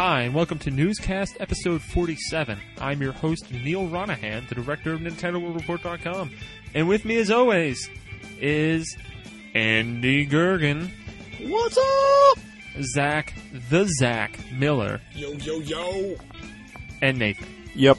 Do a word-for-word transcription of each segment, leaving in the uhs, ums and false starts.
Hi, and welcome to Newscast Episode forty-seven. I'm your host, Neil Ronahan, the director of Nintendo World Report dot com. And with me, as always, is Andy Gergen. What's up? Zach, the Zach Miller. Yo, yo, yo. And Nathan. Yep.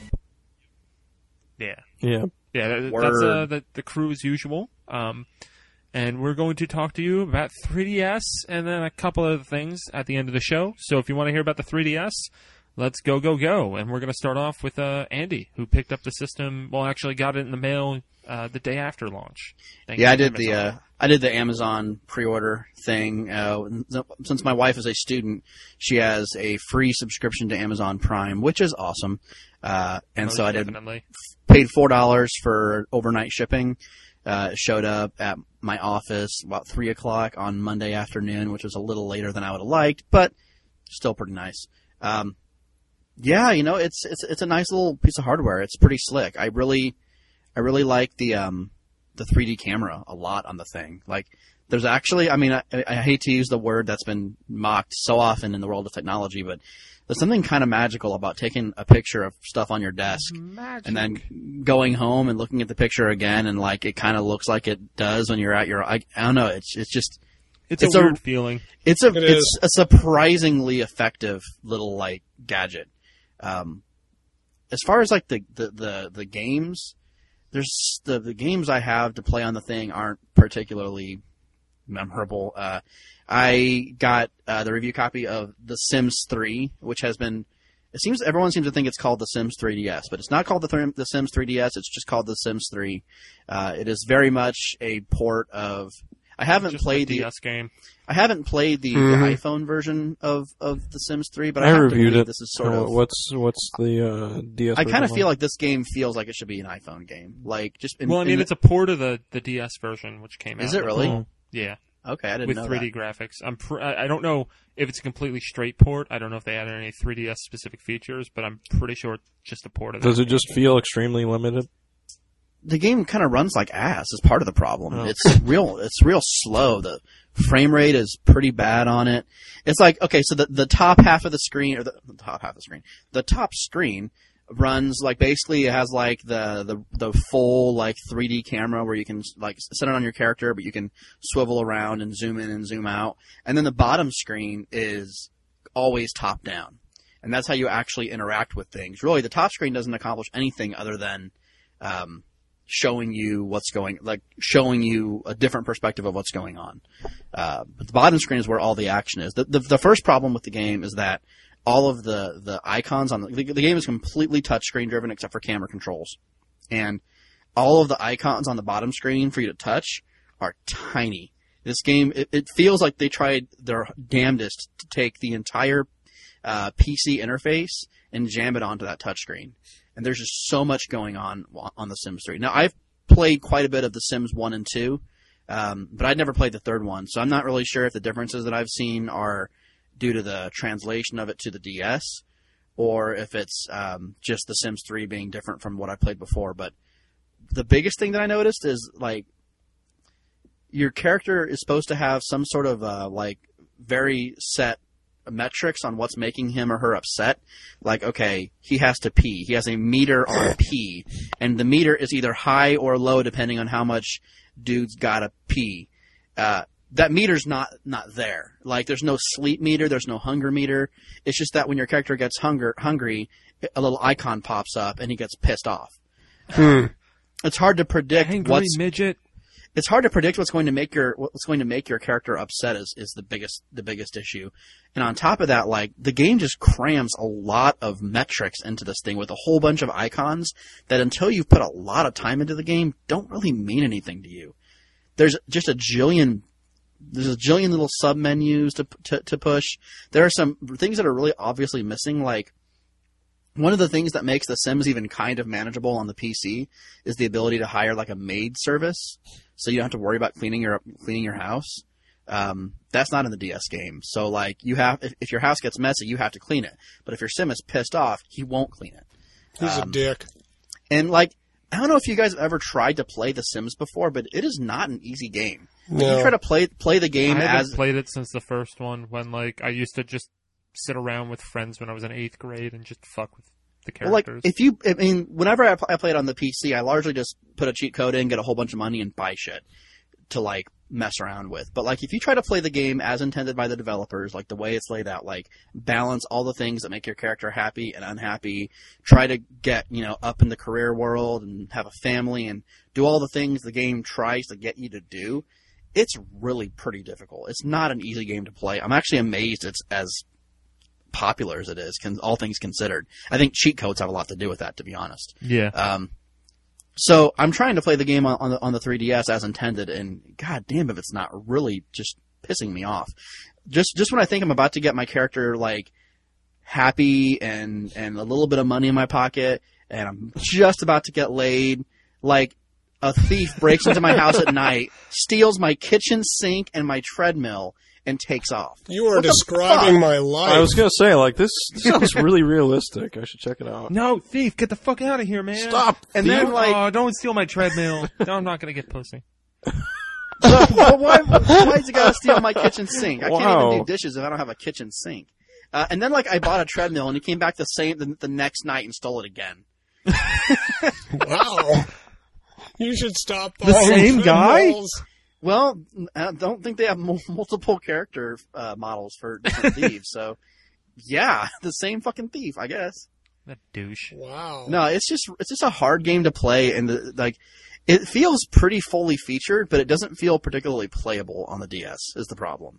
Yeah. Yeah. Yeah, that, that's uh, the, the crew as usual. Um, and we're going to talk to you about three D S and then a couple other things at the end of the show. So if you want to hear about the three D S, let's go, go, go. And we're going to start off with uh, Andy, who picked up the system, well, actually got it in the mail uh, the day after launch. Thank yeah, you, I did Amazon. the uh, I did the Amazon pre-order thing. Uh, since my wife is a student, she has a free subscription to Amazon Prime, which is awesome. Uh, and Most so I did definitely. paid four dollars for overnight shipping. Uh, it showed up at my office about three o'clock on Monday afternoon, which was a little later than I would have liked, but still pretty nice. Um, yeah, you know, it's it's it's a nice little piece of hardware. It's pretty slick. I really I really like the um the three D camera a lot on the thing. Like, there's actually, I mean, I, I hate to use the word that's been mocked so often in the world of technology, but there's something kind of magical about taking a picture of stuff on your desk Magic. and then going home and looking at the picture again, and like it kind of looks like it does when you're at your. I, I don't know. It's it's just It's, it's a a- weird feeling. it's a It it's is. a surprisingly effective little like gadget. Um, as far as like the the the, the games, there's the the games I have to play on the thing aren't particularly memorable. Uh, I got uh, the review copy of The Sims three, which has been. It seems everyone seems to think it's called The Sims three D S, but it's not called the, th- the Sims three D S. It's just called The Sims three. Uh, it is very much a port of. I haven't Just played the the D S game. I haven't played the, Mhm. the iPhone version of, of The Sims three, but I, I have to reviewed believe it. this is sort Uh, of. what's what's the uh, D S? I kind of version feel like? like this game feels like it should be an iPhone game. Like just. In, Well, I mean, in it's a port of the, the D S version, which came out. Is it really? Oh. Yeah. Okay, I didn't With know three D that. graphics. I'm pr- I I don't know if it's a completely straight port. I don't know if they added any three D S specific features, but I'm pretty sure it's just a port of that. Does it just feel extremely limited? The game kind of runs like ass. Is part of the problem. Oh. It's real. It's real slow. The frame rate is pretty bad on it. It's like okay, so the the top half of the screen, or the, the top half of the screen, the top screen runs like basically it has like the, the the full like three D camera where you can like set it on your character, but you can swivel around and zoom in and zoom out. And then the bottom screen is always top down, and that's how you actually interact with things. Really, the top screen doesn't accomplish anything other than um, showing you what's going, like showing you a different perspective of what's going on. Uh, but the bottom screen is where all the action is. The, the the first problem with the game is that all of the, the icons on the, the the game is completely touchscreen driven except for camera controls, and all of the icons on the bottom screen for you to touch are tiny. This game, it, it feels like they tried their damnedest to take the entire uh, P C interface and jam it onto that touchscreen. And there's just so much going on on The Sims three. Now, I've played quite a bit of The Sims one and two, um, but I'd never played the third one, so I'm not really sure if the differences that I've seen are due to the translation of it to the D S, or if it's um, just The Sims three being different from what I played before. But the biggest thing that I noticed is, like, your character is supposed to have some sort of, uh, like, very set metrics on what's making him or her upset. Like, okay, he has to pee. He has a meter on pee, and the meter is either high or low depending on how much dude's gotta pee. Uh, that meter's not not there. Like, there's no sleep meter, there's no hunger meter. It's just that when your character gets hunger hungry, a little icon pops up and he gets pissed off. Hmm. It's hard to predict Angry what's midget. it's hard to predict what's going to make your what's going to make your character upset is, is the biggest the biggest issue. And on top of that, like, the game just crams a lot of metrics into this thing with a whole bunch of icons that until you've put a lot of time into the game don't really mean anything to you. There's just a jillion There's a jillion little sub menus to, to to push. There are some things that are really obviously missing. Like, one of the things that makes The Sims even kind of manageable on the P C is the ability to hire like a maid service, so you don't have to worry about cleaning your cleaning your house. Um, that's not in the D S game. So, like, you have if, if your house gets messy, you have to clean it. But if your Sim is pissed off, he won't clean it. He's Um, a dick. And like, I don't know if you guys have ever tried to play The Sims before, but it is not an easy game. Like, No. you try to play play the game I haven't as played it since the first one when, like, I used to just sit around with friends when I was in eighth grade and just fuck with the Well, like, characters. if you, I mean, whenever I, pl- I played on the P C, I largely just put a cheat code in, get a whole bunch of money, and buy shit to, like, mess around with. But, like, if you try to play the game as intended by the developers, like, the way it's laid out, like, balance all the things that make your character happy and unhappy, try to get, you know, up in the career world and have a family and do all the things the game tries to get you to do, it's really pretty difficult. It's not an easy game to play. I'm actually amazed it's as popular as it is, con- all things considered. I think cheat codes have a lot to do with that, to be honest. yeah. Um, so I'm trying to play the game on, on the on the three D S as intended, and god damn if it's not really just pissing me off. Just just when I think I'm about to get my character like happy and and a little bit of money in my pocket, and I'm just about to get laid, like a thief breaks into my house at night, steals my kitchen sink and my treadmill, and takes off. You are What the describing fuck? my life. I was gonna say, like, this sounds really realistic. I should check it out. No, thief, get the fuck out of here, man. Stop! And thief. then, like, oh, don't steal my treadmill. No, I'm not going to get pussy. but why, why is he got to steal my kitchen sink? I can't Wow. even do dishes if I don't have a kitchen sink. Uh, and then, like, I bought a treadmill, and he came back the same the, the next night and stole it again. Wow. You should stop The buying same guy? treadmills. Well, I don't think they have mul- multiple character uh, models for different thieves, so yeah, the same fucking thief, I guess. That douche. Wow. No, it's just it's just a hard game to play, and the, like it feels pretty fully featured, but it doesn't feel particularly playable on the D S. Is the problem.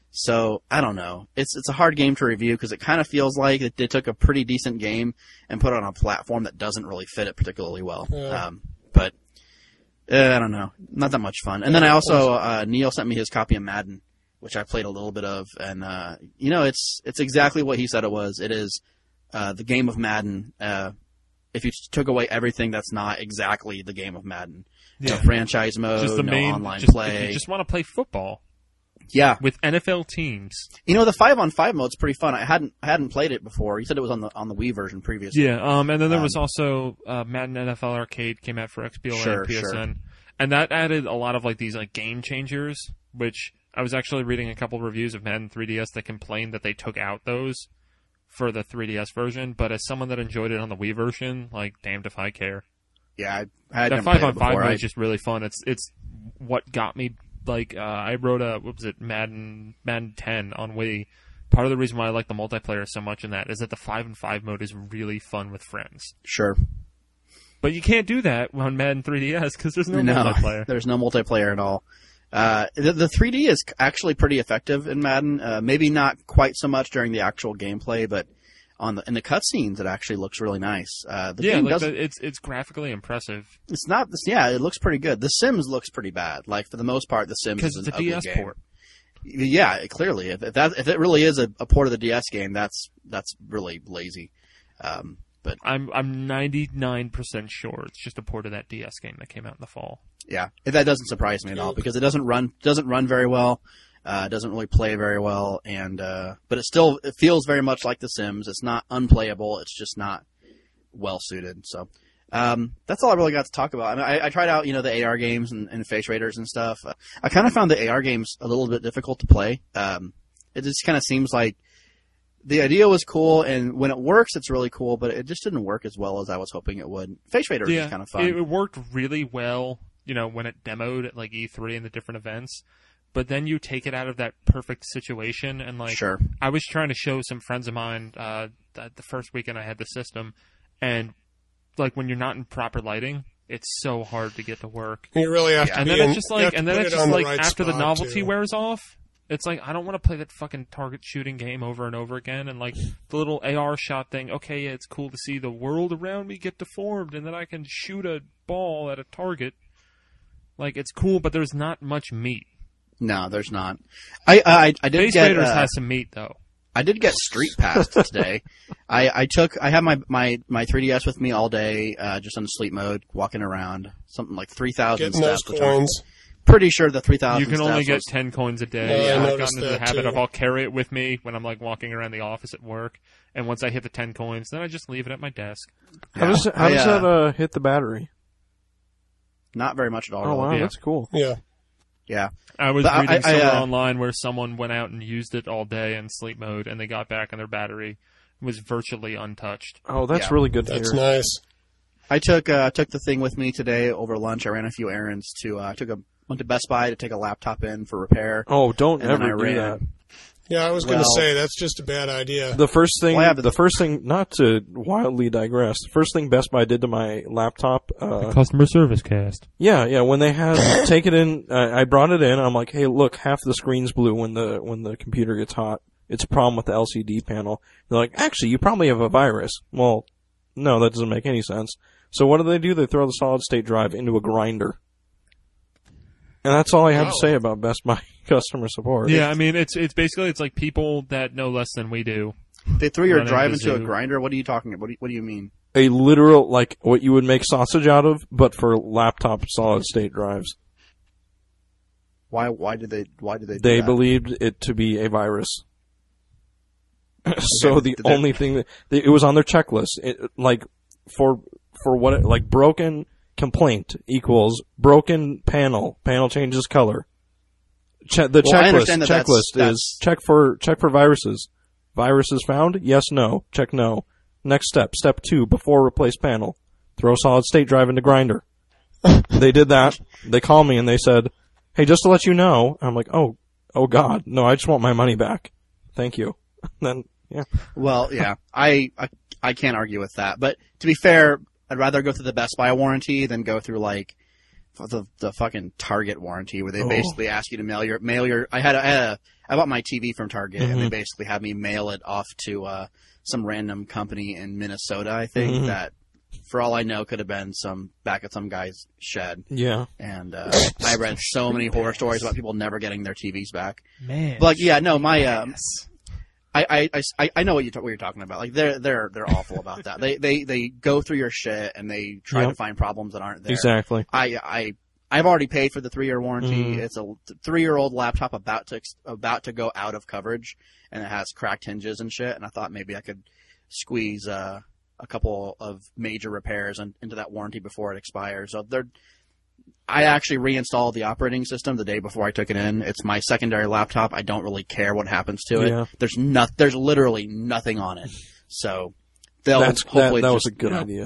So I don't know. It's it's a hard game to review because it kind of feels like it, they took a pretty decent game and put it on a platform that doesn't really fit it particularly well. Yeah. Um, but uh, I don't know, not that much fun. And then I also uh, Neil sent me his copy of Madden, which I played a little bit of, and uh, you know it's it's exactly what he said it was. It is uh, the game of Madden. Uh, if you took away everything that's not exactly the game of Madden, Yeah. no franchise mode, Just the no main online just, play. If you just want to play football Yeah, with N F L teams. you know the five on five mode's pretty fun. I hadn't I hadn't played it before. You said it was on the on the Wii version previously. Yeah, um, and then there was Um, also uh, Madden N F L Arcade came out for X B L A Sure, and P S N, sure. and that added a lot of like these like game changers. Which I was actually reading a couple reviews of Madden three D S that complained that they took out those for the three D S version. But as someone that enjoyed it on the Wii version, like damned if I care. yeah. I, I had That never five played on it five before. mode I- is just really fun. It's it's what got me like uh, I wrote a what was it Madden Madden ten on Wii. Part of the reason why I like the multiplayer so much in that is that the five and five mode is really fun with friends. Sure. But you can't do that on Madden three D S because there's no, No, multiplayer. there's no multiplayer at all. Uh, the, the three D is actually pretty effective in Madden. Uh, maybe not quite so much during the actual gameplay, but on the in the cutscenes, it actually looks really nice. Uh, the Yeah, game like doesn't. the, it's it's graphically impressive It's not. Yeah, it looks pretty good. The Sims looks pretty bad. Like for the most part, the Sims because is it's an a D ugly S game. port. Yeah, it- clearly, if, if that if it really is a, a port of the D S game, that's that's really lazy. Um, but I'm I'm ninety-nine percent sure it's just a port of that D S game that came out in the fall. yeah, that doesn't surprise me at all because it doesn't run doesn't run very well. Uh, it doesn't really play very well, and uh, but it still it feels very much like The Sims. It's not unplayable. It's just not well suited. So um, that's all I really got to talk about. I, mean, I, I tried out you know the A R games and, and Face Raiders and stuff. Uh, I kind of found the A R games a little bit difficult to play. Um, it just kind of seems like the idea was cool, and when it works, it's really cool. But it just didn't work as well as I was hoping it would. Face Raiders yeah, is kind of fun. It, it worked really well, you know, when it demoed at like E three and the different events. But then you take it out of that perfect situation, and like sure. I was trying to show some friends of mine uh, that the first weekend I had the system, and like when you're not in proper lighting, it's so hard to get to work. You really have Yeah. to And be then in- it's just you like, have to and then put it's it just on the like right after the spot, novelty too. wears off, it's like I don't want to play that fucking target shooting game over and over again. And like the little A R shot thing, okay, yeah, it's cool to see the world around me get deformed, and then I can shoot a ball at a target. Like it's cool, but there's not much meat. No, there's not. I I, I did Space get. Raiders uh, has some meat though. I did get Street Pass today. I, I took I have my, my, my three D S with me all day, uh, just on sleep mode, walking around, something like three thousand Getting those steps. Which I'm coins. pretty sure the three thousand. You can only steps get was- ten coins a day. Yeah, I I've noticed gotten into the that, habit too. of I'll carry it with me when I'm like walking around the office at work, and once I hit the ten coins, then I just leave it at my desk. How does how I, does uh, that uh, hit the battery? Not very much at all. Oh really. wow, Yeah. that's cool. Yeah. Yeah. I was But I- reading I- I, somewhere uh, online where someone went out and used it all day in sleep mode, and they got back and their battery was virtually untouched. Oh, that's Yeah. really good to That's hear. nice. I took uh, took the thing with me today over lunch. I ran a few errands to uh, took a went to Best Buy to take a laptop in for repair. Oh, don't And then I ever do ran. that. Yeah, I was going to Well- say that's just a bad idea. The first thing, Well, I have the first thing, not to wildly digress, the first thing Best Buy did to my laptop, uh, Customer service cast. yeah, yeah, when they had take it in, uh, I brought it in. I'm like, hey, look, half the screen's blue when the when the computer gets hot. It's a problem with the L C D panel. They're like, actually, you probably have a virus. Well, no, that doesn't make any sense. So what do they do? They throw the solid state drive into a grinder. And that's all I have Wow. to say about Best Buy customer support. Yeah, I mean, it's it's basically it's like people that know less than we do. They threw your Run drive into into a Zoo. grinder. What are you talking about? What do you, what do you mean? A literal, like, what you would make sausage out of, but for laptop solid state drives. Why why did they why did they do They that? believed it to be a virus. So the Did they- only thing that they, it was on their checklist, it, like for for what it, like broken complaint equals broken panel, panel changes color. Che- the Well, I checklist understand that that's- checklist that's- is check for check for viruses. Viruses found? Yes, no. Check no. Next step, step two, before replace panel. Throw solid state drive into grinder. They did that. They called me and they said, "Hey, just to let you know," I'm like, "Oh, oh God, no! I just want my money back. Thank you." Then, yeah, Well, yeah, I, I I can't argue with that. But to be fair, I'd rather go through the Best Buy warranty than go through like the the fucking Target warranty, where they Oh. basically ask you to mail your mail your. I had a, I, had a, I bought my T V from Target, and they Mhm. basically had me mail it off to uh, some random company in Minnesota. I think Mhm. that, for all I know, could have been some back at some guy's shed. yeah. And uh, I read so many horror stories about people never getting their T Vs back. Man. But like, yeah, no, my um, I, I, I, I know what you what you're talking about. Like they're they're they're awful about that. They they they go through your shit and they try Yep. to find problems that aren't there. Exactly. I I I've already paid for the three year warranty. Mhm. It's a three year old laptop about to ex- about to go out of coverage, and it has cracked hinges and shit. And I thought maybe I could squeeze uh, a couple of major repairs in, into that warranty before it expires. So they're. I actually reinstalled the operating system the day before I took it in. It's my secondary laptop. I don't really care what happens to it. Yeah. There's not. There's literally nothing on it. So they'll That's that, hopefully that was just, a good you know, idea.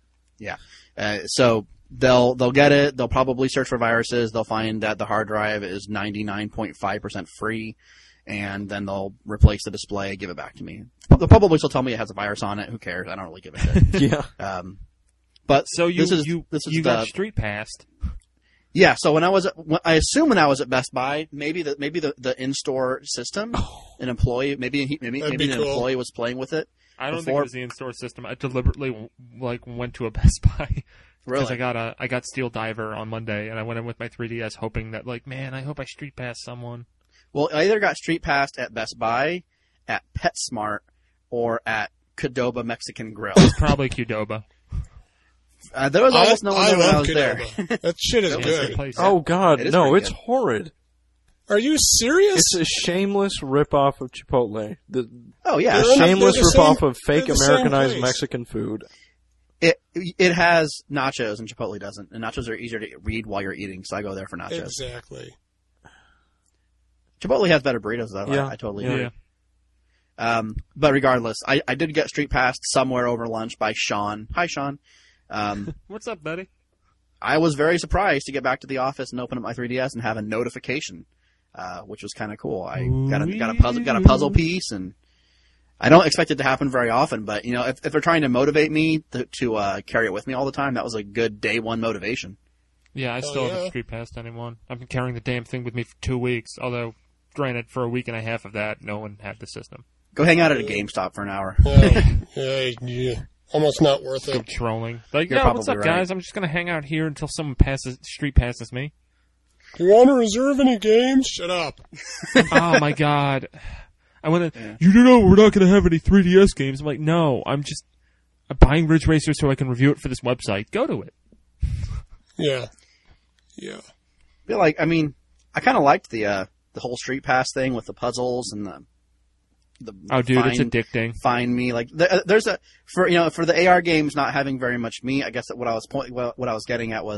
uh, so they'll they'll get it. They'll probably search for viruses. They'll find that the hard drive is ninety-nine point five percent free, and then they'll replace the display, give it back to me. They'll probably still tell me it has a virus on it. Who cares? I don't really give a shit. Yeah. um, but so you this is you this is you the, got street passed. yeah. So when I was at, when, I assume when I was at Best Buy, maybe the maybe the, the in-store system, an employee, maybe he, maybe That'd maybe be an cool. employee was playing with it. I don't think Before- it was the in-store system. I deliberately like went to a Best Buy because Really? I got a I got Steel Diver on Monday, and I went in with my three D S hoping that like, man, I hope I street pass someone. Well, I either got street passed at Best Buy, at PetSmart, or at Qdoba Mexican Grill. Probably Qdoba. Uh, there was almost no one I there when I love was there. Qdoba. That shit is That was It's a good. place. Oh God, It is no! pretty It's good. horrid. Are you serious? It's a shameless ripoff of Chipotle. The Oh yeah, They're in- shameless they're the ripoff same- of fake they're the same Americanized place. Mexican food. it it has nachos and Chipotle doesn't, and nachos are easier to read while you're eating, so I go there for nachos. Exactly. Chipotle has better burritos though. Yeah. I, I totally Yeah. agree. Um, but regardless, I, I did get street passed somewhere over lunch by Sean. Hi, Sean. Um, What's up, buddy? I was very surprised to get back to the office and open up my three D S and have a notification, uh, which was kind of cool. I got a got a puzzle got a puzzle piece, and I don't expect it to happen very often. But you know, if, if they're trying to motivate me to, to uh, carry it with me all the time, that was a good day one motivation. Yeah, I Oh, still yeah. haven't street passed anyone. I've been carrying the damn thing with me for two weeks. Although, granted, for a week and a half of that, no one had the system. Go hang out at a GameStop for an hour. Yeah, yeah, yeah. Almost not worth Go it. trolling. Like, You're no, what's up, probably right. guys? I'm just gonna hang out here until someone passes street passes me. Do you want to reserve any games? Shut up. Oh my god. I want to. Yeah. You don't know we're not going to have any three D S games. I'm like, no, I'm just I'm buying Ridge Racer so I can review it for this website. Go to it. Yeah. Yeah. feel like I mean I kind of liked the uh, the whole Street Pass thing with the puzzles and the the Oh, dude, it's find, addicting. find me like th- there's a for you know for the A R games not having very much meat. I guess that what I was point what, what I was getting at was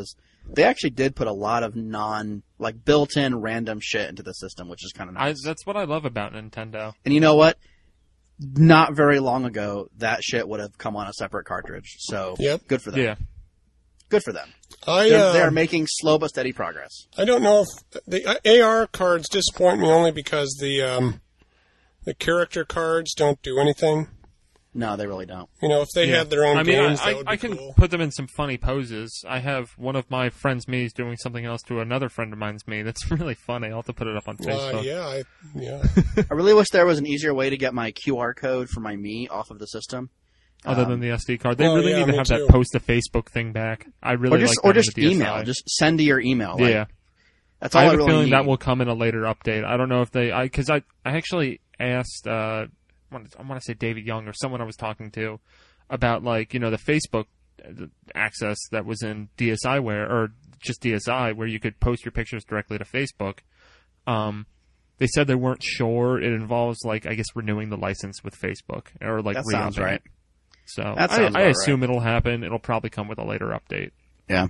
They actually did put a lot of non, like, built-in random shit into the system, which is kind of I, nice. that's what I love about Nintendo. And you know what? Not very long ago, that shit would have come on a separate cartridge. So, Yep. good for them. Yeah. Good for them. I They're, uh, they're making slow but steady progress. I don't know if the A R cards disappoint me only because the um, the character cards don't do anything. No, they really don't. You know, if they Yeah. had their own I mean, games, I, that would I, be I can cool. put them in some funny poses. I have one of my friends' me's doing something else to another friend of mine's me. That's really funny. I'll have to put it up on Uh, Facebook. yeah, I, yeah. I really wish there was an easier way to get my Q R code for my Mii off of the system. Other Um, than the S D card, they oh, really yeah, need to me have too. that post to Facebook thing back. I really or just like or that in just the D S I. email. Just send to your email. Like, yeah. That's all I I, have really a feeling need. that will come in a later update. I don't know if they, I because I, I actually asked, uh, I want to say David Young or someone I was talking to about like you know the Facebook access that was in D S I where or just D S I where you could post your pictures directly to Facebook. Um, they said they weren't sure. It involves like I guess renewing the license with Facebook or like That sounds re-upping right. it. So That I, sounds I about assume it'll happen. It'll probably come with a later update. Yeah.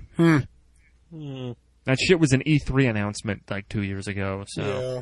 That shit was an E three announcement like two years ago. So Yeah.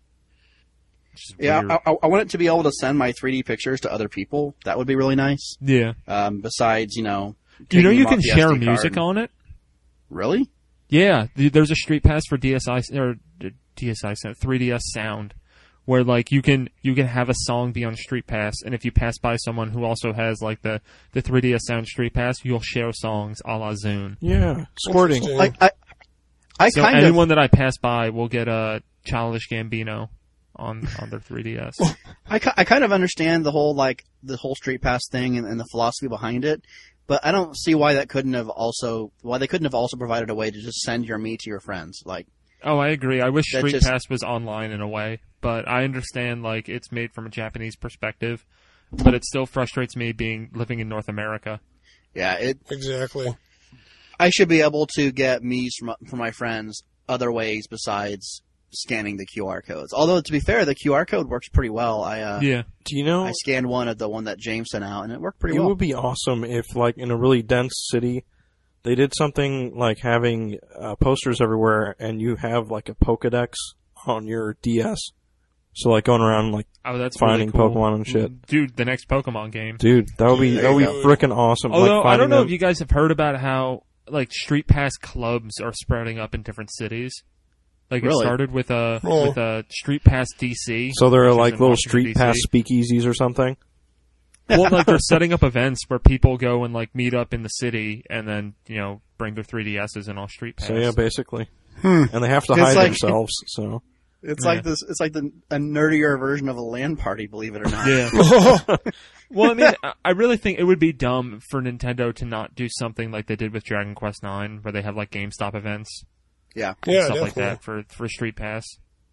which is Yeah, weird. I, I, I want it to be able to send my three D pictures to other people. That would be really nice. yeah. Um, besides, you know, You know taking you them can off the share S D music card. on it. Really? Yeah, th- there's a Street Pass for D S I or uh, D S I sound, three D S sound, where like you can you can have a song be on Street Pass, and if you pass by someone who also has like the the three D S sound Street Pass, you'll share songs a la Zune. Yeah, squirting. Interesting. Like I, I So kind anyone of, that I pass by will get a Childish Gambino on on their three D S. I, ki- I kind of understand the whole like the whole Street Pass thing and, and the philosophy behind it, but I don't see why that couldn't have also why they couldn't have also provided a way to just send your me to your friends. Like, Oh, I agree. I wish That Street just- Pass was online in a way, but I understand like it's made from a Japanese perspective, but it still frustrates me being living in North America. yeah, it. Exactly. I should be able to get me's from from my friends other ways besides scanning the Q R codes. Although to be fair, the Q R code works pretty well. I uh, Yeah. Do you know? I scanned one at the one that James sent out, and it worked pretty It well. would be awesome if, like, in a really dense city, they did something like having uh, posters everywhere, and you have like a Pokedex on your D S. So, like, going around, like, Oh, that's finding really cool. Pokemon and shit. Dude, the next Pokemon game. Dude, that would be There that would you be go. freaking awesome. Although like, I don't finding know them- if you guys have heard about how like Street Pass clubs are sprouting up in different cities. Like Really? it started with a Oh. with a Street Pass D C. So there are which is like in little Washington, Street D C. Pass speakeasies or something. Well, like they're setting up events where people go and like meet up in the city and then you know bring their three D S's and all Street Pass. So yeah, basically, Hmm. and they have to It's hide like- themselves. So It's Yeah. like this. It's like the a nerdier version of a LAN party. Believe it or not. Yeah. Well, I mean, I- I really think it would be dumb for Nintendo to not do something like they did with Dragon Quest nine, where they have like GameStop events, Yeah. and Yeah, stuff like definitely. that for for Street Pass.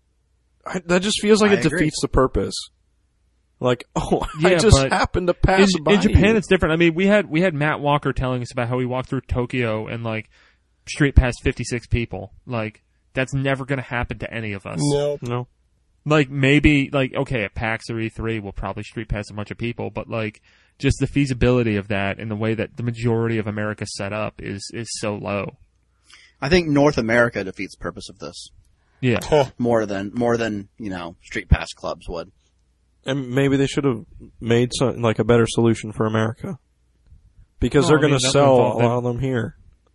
I, that just feels like I it agree. defeats the purpose. Like, oh, I Yeah, just but happened to pass in, by in Japan, you. it's different. I mean, we had we had Matt Walker telling us about how he walked through Tokyo and like Street Pass fifty-six people. Like that's never going to happen to any of us. No. No, Like maybe like okay, at PAX or E three, we'll probably Street Pass a bunch of people, but like just the feasibility of that and the way that the majority of America's set up is is so low. I think North America defeats the purpose of this Yeah. Huh. more than more than you know Street Pass clubs would. and maybe they should have made some like a better solution for America, because Well, they're I mean, going to that would sell involve a lot of them here.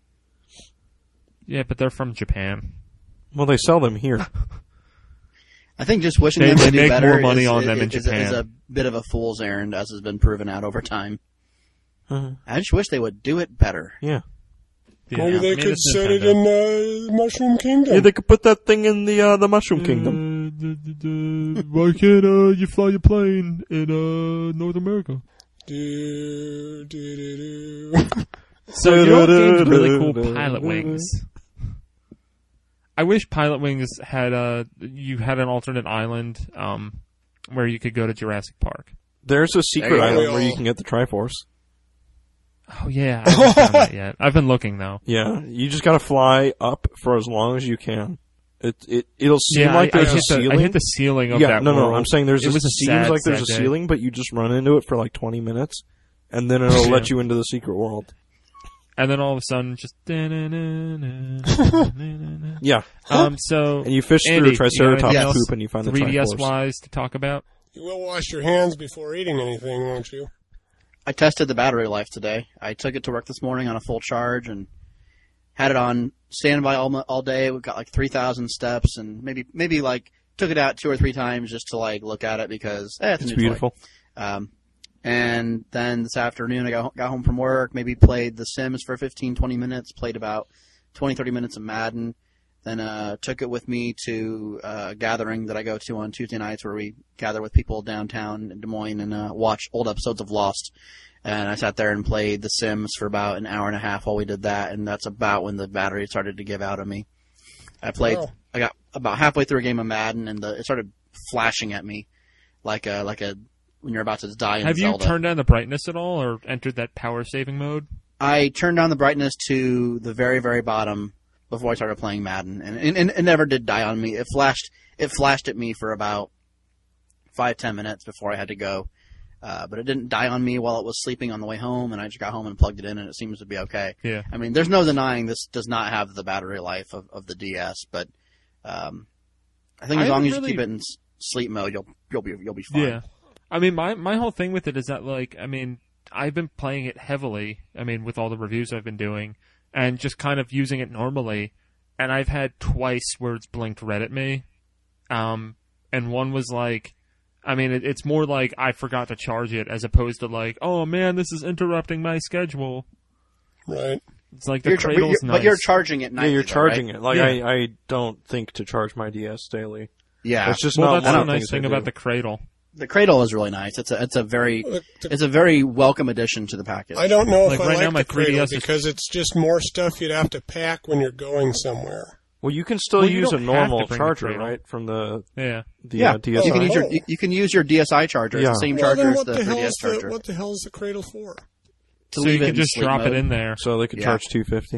Yeah, but they're from Japan. Well, they sell them here. I think just wishing They- them they to do make better more money is, on is, them in is, Japan. is a bit of a fool's errand, as has been proven out over time. Uh, I just wish they would do it better. yeah, Yeah. Maybe I they mean, could it's set it Nintendo. in uh, Mushroom Kingdom. yeah. They could put that thing in the uh, the Mushroom Kingdom. Uh, d- d- d- why can't uh, you fly your plane in uh, North America? Do, do, do, do. So you know what game's really cool? Pilot Wings. I wish Pilot Wings had a you had an alternate island um, where you could go to Jurassic Park. There's a secret you go. island where you can get the Triforce. Oh yeah, I haven't found that yet. I've been looking though. Yeah, you just got to fly up for as long as you can. It it it'll seem Yeah, like I, I, there's hit a the, ceiling. I hit the ceiling of yeah, that no, no. world. I'm saying there's It a, was a seems sad, like there's sad a day. ceiling, but you just run into it for like twenty minutes, and then it'll Yeah. let you into the secret world. and then all of a sudden, just. Yeah. um. So. And you fish Andy, through you got Triceratops anything else poop and you find the three D S Triforce. wise to talk about. You will wash your hands before eating anything, won't you? I tested the battery life today. I took it to work this morning on a full charge and had it on standby all, all day. We got like three thousand steps and maybe maybe like took it out two or three times just to like look at it because eh, it's, a It's new beautiful. toy. Um, and then this afternoon I got, got home from work, maybe played The Sims for fifteen, twenty minutes, played about twenty, thirty minutes of Madden. Then uh, took it with me to uh, a gathering that I go to on Tuesday nights where we gather with people downtown in Des Moines and uh, watch old episodes of Lost. And I sat there and played The Sims for about an hour and a half while we did that, and that's about when the battery started to give out on me. I played. Oh. I got about halfway through a game of Madden, and the, it started flashing at me like a like a when you're about to die in Have you Zelda. turned down the brightness at all, or entered that power saving mode? I turned down the brightness to the very very bottom before I started playing Madden, and, and, and it never did die on me. It flashed. It flashed at me for about five ten minutes before I had to go. Uh, but it didn't die on me while it was sleeping on the way home, and I just got home and plugged it in, and it seems to be okay. Yeah. I mean, there's no denying this does not have the battery life of, of the D S, but um, I think I as long as haven't you keep really- it in s- sleep mode, you'll you'll be you'll be fine. Yeah. I mean, my my whole thing with it is that, like, I mean, I've been playing it heavily, I mean, with all the reviews I've been doing, and just kind of using it normally, and I've had twice where it's blinked red at me, um, and one was like, I mean, it, it's more like I forgot to charge it as opposed to like, oh man, this is interrupting my schedule. Right. It's like the You're, but, cradle's you're, nice. but you're charging it Yeah, nightly. you're though, charging right? it. Like Yeah. I, I don't think to charge my D S daily. Yeah, It's just well, not that's one the of the nice things thing I about do. the cradle. the cradle is really nice. It's a it's a very The- the- it's a very welcome addition to the package. I don't know Like, if I right like now, my the cradle three D S is- because it's just more stuff you'd have to pack when you're going somewhere. Well, you can still Well, you use a don't have normal to bring the charger, cradle. right? From the Yeah. the yeah, uh, D S I. you can use your Oh. you can use your D S I charger. It's Yeah. the same Well, charger then as what the the hell three D S is the charger. what the hell is the cradle for? To So leave you it can in just sleep drop mode. it in there So they could Yeah. charge two fifty.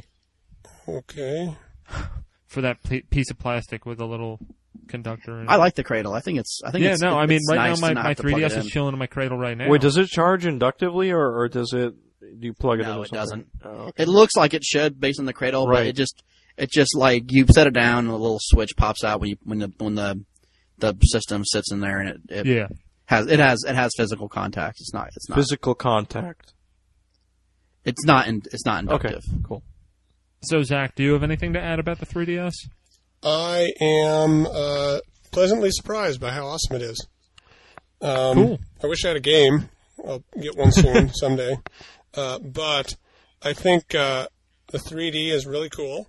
Okay. for that pl- piece of plastic with a little conductor in it. I like the cradle. I think it's. I think yeah, it's, no, it- I mean, it's right nice now my, to not my have to plug three D S it is in. chilling in my cradle right now. Wait, does it charge inductively, or, or does it? Do you plug it No, into it something? doesn't. Oh, okay. It looks like it should based on the cradle, but Right. it just it just like you set it down and a little switch pops out when you when the when the the system sits in there and it, it Yeah. has it has it has physical contact. It's not it's not Physical contact. it's not in, it's not Okay, inductive. cool. So, Zach, do you have anything to add about the three D S? I am uh, pleasantly surprised by how awesome it is. Um, Cool. I wish I had a game. I'll get one soon someday. Uh, but I think uh, the three D is really cool,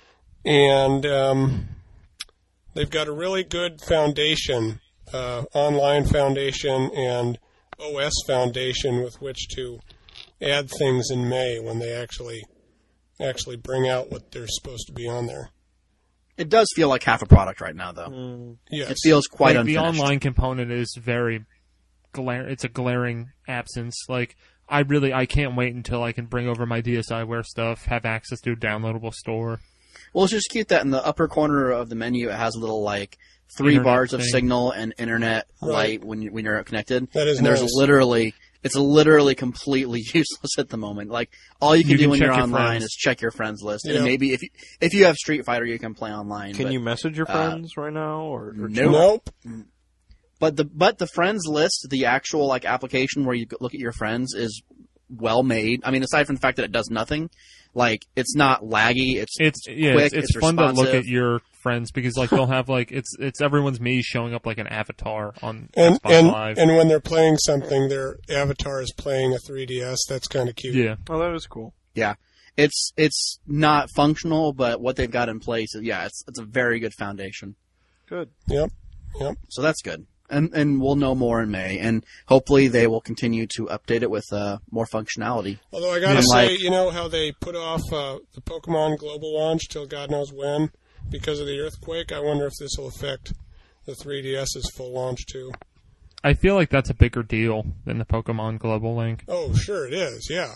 and um, they've got a really good foundation, uh, online foundation and O S foundation with which to add things in May when they actually actually bring out what they're supposed to be on there. It does feel like half a product right now, though. Yes. It feels quite Like, the unfinished. online component is very glare. It's a glaring absence. Like, I really, I can't wait until I can bring over my D S I Ware stuff, have access to a downloadable store. Well, it's just cute that in the upper corner of the menu it has a little like three Internet bars of thing. signal and internet Right. light when you, when you're connected. That is and there's nice. literally it's literally completely useless at the moment. Like all you can You do can when check you're your online friends. is check your friends list, Yeah. and maybe if you if you have Street Fighter, you can play online. Can but, you message your uh, friends right now, or, or Nope. Nope. But the but the friends list, the actual like application where you look at your friends, is well made. I mean, aside from the fact that it does nothing, like it's not laggy. It's It's yeah, quick, it's, it's, it's fun to look responsive. at your friends because like they'll have like it's it's everyone's me showing up like an avatar on And Xbox and Live. and when they're playing something, their avatar is playing a three D S. That's kind of cute. yeah, Oh, that is cool. Yeah, it's it's not functional, but what they've got in place, yeah, it's it's a very good foundation. Good. Yep. Yep. So that's good, and and we'll know more in May, and hopefully they will continue to update it with uh, more functionality. Although I gotta And, say, like- you know how they put off uh, the Pokemon global launch till God knows when because of the earthquake. I wonder if this will affect the three D S's full launch too. I feel like that's a bigger deal than the Pokemon Global Link. Oh, sure it is. Yeah.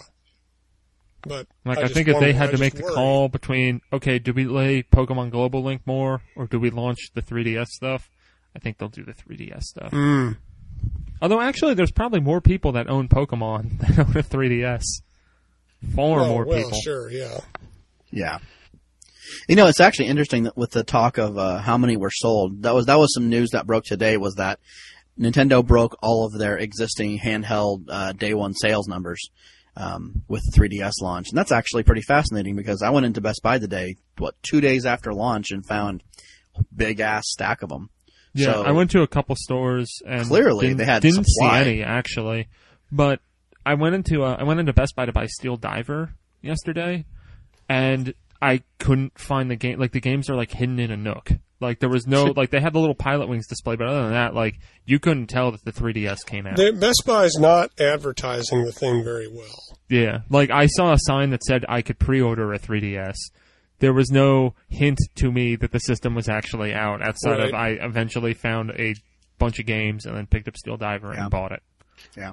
But Like I, just think if they wonder- had I to just make the worry. call between okay, do we lay Pokemon Global Link more or do we launch the three D S stuff? I think they'll do the three D S stuff. Mm. Although actually, there's probably more people that own Pokemon than own a three D S. far Oh, more well, people. sure, yeah. Yeah. You know, it's actually interesting that with the talk of uh, how many were sold. That was that was some news that broke today. Was that Nintendo broke all of their existing handheld uh, day one sales numbers um, with the three D S launch, and that's actually pretty fascinating because I went into Best Buy today, what two days after launch, and found a big ass stack of them. Yeah, So, I went to a couple stores and Clearly, didn't, they had didn't supply. see any actually, but I went into uh, I went into Best Buy to buy Steel Diver yesterday, and I couldn't find the game. Like the games are like hidden in a nook. Like there was no like they had the little Pilot Wings display, but other than that, like you couldn't tell that the three D S came out. The, Best Buy's not advertising the thing very well. Yeah, like I saw a sign that said I could pre-order a three D S. There was no hint to me that the system was actually out outside Right. of I eventually found a bunch of games and then picked up Steel Diver Yeah. and bought it. Yeah.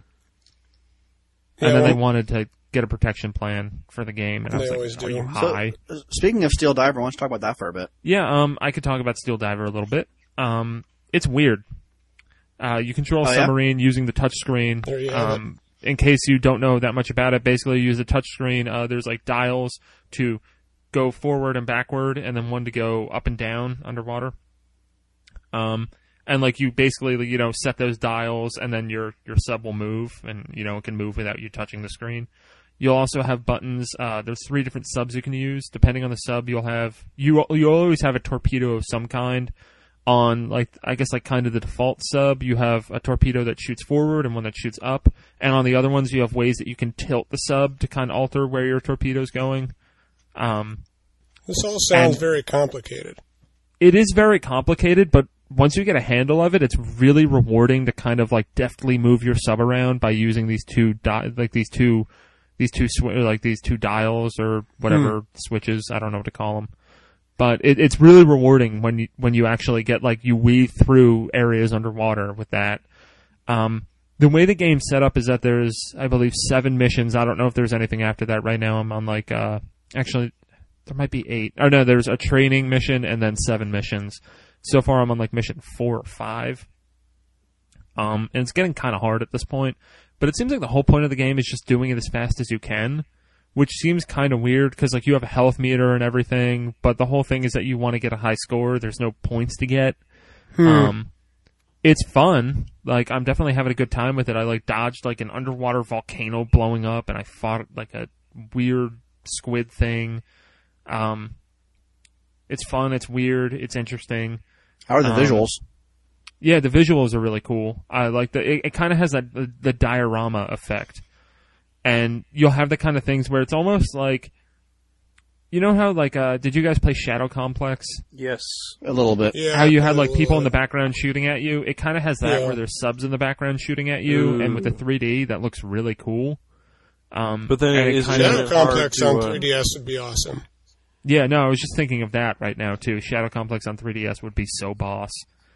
And Yeah, then they well, wanted to get a protection plan for the game, and I They was like, always "Are do. you So, high?" speaking of Steel Diver, why don't you talk about that for a bit? Yeah, um, I could talk about Steel Diver a little bit. Um, it's weird. Uh, you control a Oh, yeah? submarine using the touchscreen. There you have Um, in case you don't know that much about it, basically you use a touchscreen. Uh, there's like dials to go forward and backward, and then one to go up and down underwater. Um, and like you basically, you know, set those dials, and then your your sub will move, and you know it can move without you touching the screen. You'll also have buttons. Uh, there's three different subs you can use. Depending on the sub, you'll have you you always have a torpedo of some kind. On like I guess like kind of the default sub, you have a torpedo that shoots forward and one that shoots up. And on the other ones, you have ways that you can tilt the sub to kind of alter where your torpedo's going. Um, this all sounds and- very complicated. it is very complicated, but once you get a handle of it, it's really rewarding to kind of like deftly move your sub around by using these two di- like these two these two sw- like these two dials or whatever switches. I don't know what to call them, but it, it's really rewarding when you when you actually get like you weave through areas underwater with that. Um, the way the game's set up is that there's I believe seven missions. I don't know if there's anything after that. Right now, I'm on like uh actually there might be eight. Oh no, there's a training mission and then seven missions. So far, I'm on like mission four or five. Um, and it's getting kind of hard at this point. But it seems like the whole point of the game is just doing it as fast as you can, which seems kind of weird because like you have a health meter and everything. But the whole thing is that you want to get a high score. There's no points to get. Um, it's fun. Like I'm definitely having a good time with it. I like dodged like an underwater volcano blowing up, and I fought like a weird squid thing. Um, it's fun. It's weird. It's interesting. How are the Um, visuals? Yeah, the visuals are really cool. I like the. It, it kind of has that the, the diorama effect, and you'll have the kind of things where it's almost like, you know how like uh, did you guys play Shadow Complex? Yes. A little bit. Yeah, How you had a like people in the little- background shooting at you. It kind of has that Yeah. where there's subs in the background shooting at you, and with the three D that looks really cool. Um, But then and it is kind of- Shadow Isn't it hard Complex to, on uh, three D S would be awesome. Yeah, no, I was just thinking of that right now too. Shadow Complex on three D S would be so boss.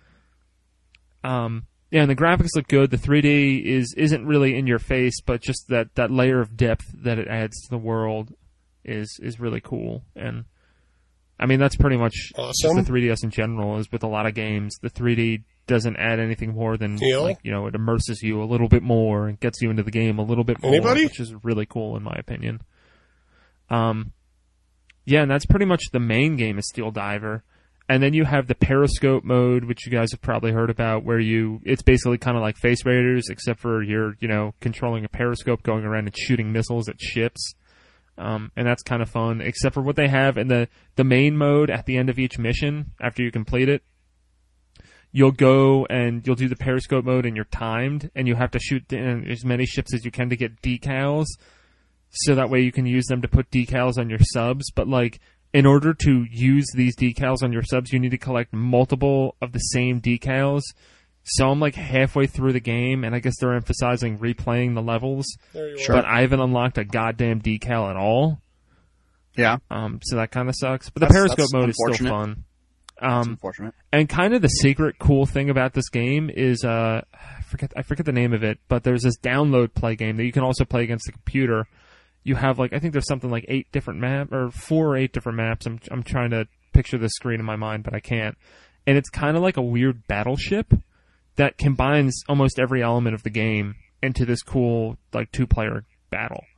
Um, yeah, and the graphics look good. The three D is isn't really in your face, but just that, that layer of depth that it adds to the world is is really cool. And I mean, that's pretty much just Awesome. the three D S in general. Is with a lot of games, the three D doesn't add anything more than Deal. like you know it immerses you a little bit more and gets you into the game a little bit more, Anybody? which is really cool in my opinion. Um. Yeah, and that's pretty much the main game is Steel Diver. And then you have the periscope mode, which you guys have probably heard about, where you it's basically kind of like Face Raiders, except for you're, you know, controlling a periscope going around and shooting missiles at ships. Um, and that's kind of fun, except for what they have in the, the main mode at the end of each mission, after you complete it. You'll go and you'll do the periscope mode and you're timed, and you have to shoot in as many ships as you can to get decals. So that way you can use them to put decals on your subs. But like, in order to use these decals on your subs, you need to collect multiple of the same decals. So I'm like halfway through the game, and I guess they're emphasizing replaying the levels. There you Sure. But I haven't unlocked a goddamn decal at all. Yeah. Um, so that kind of sucks. But the That's- periscope that's mode is still unfortunate. fun. It's Um, unfortunate. and kind of the secret cool thing about this game is uh, I forget I forget the name of it, but there's this download play game that you can also play against the computer. You have like I think there's something like eight different map or four or eight different maps. I'm I'm trying to picture the screen in my mind, but I can't. And it's kind of like a weird battleship that combines almost every element of the game into this cool like two player battle.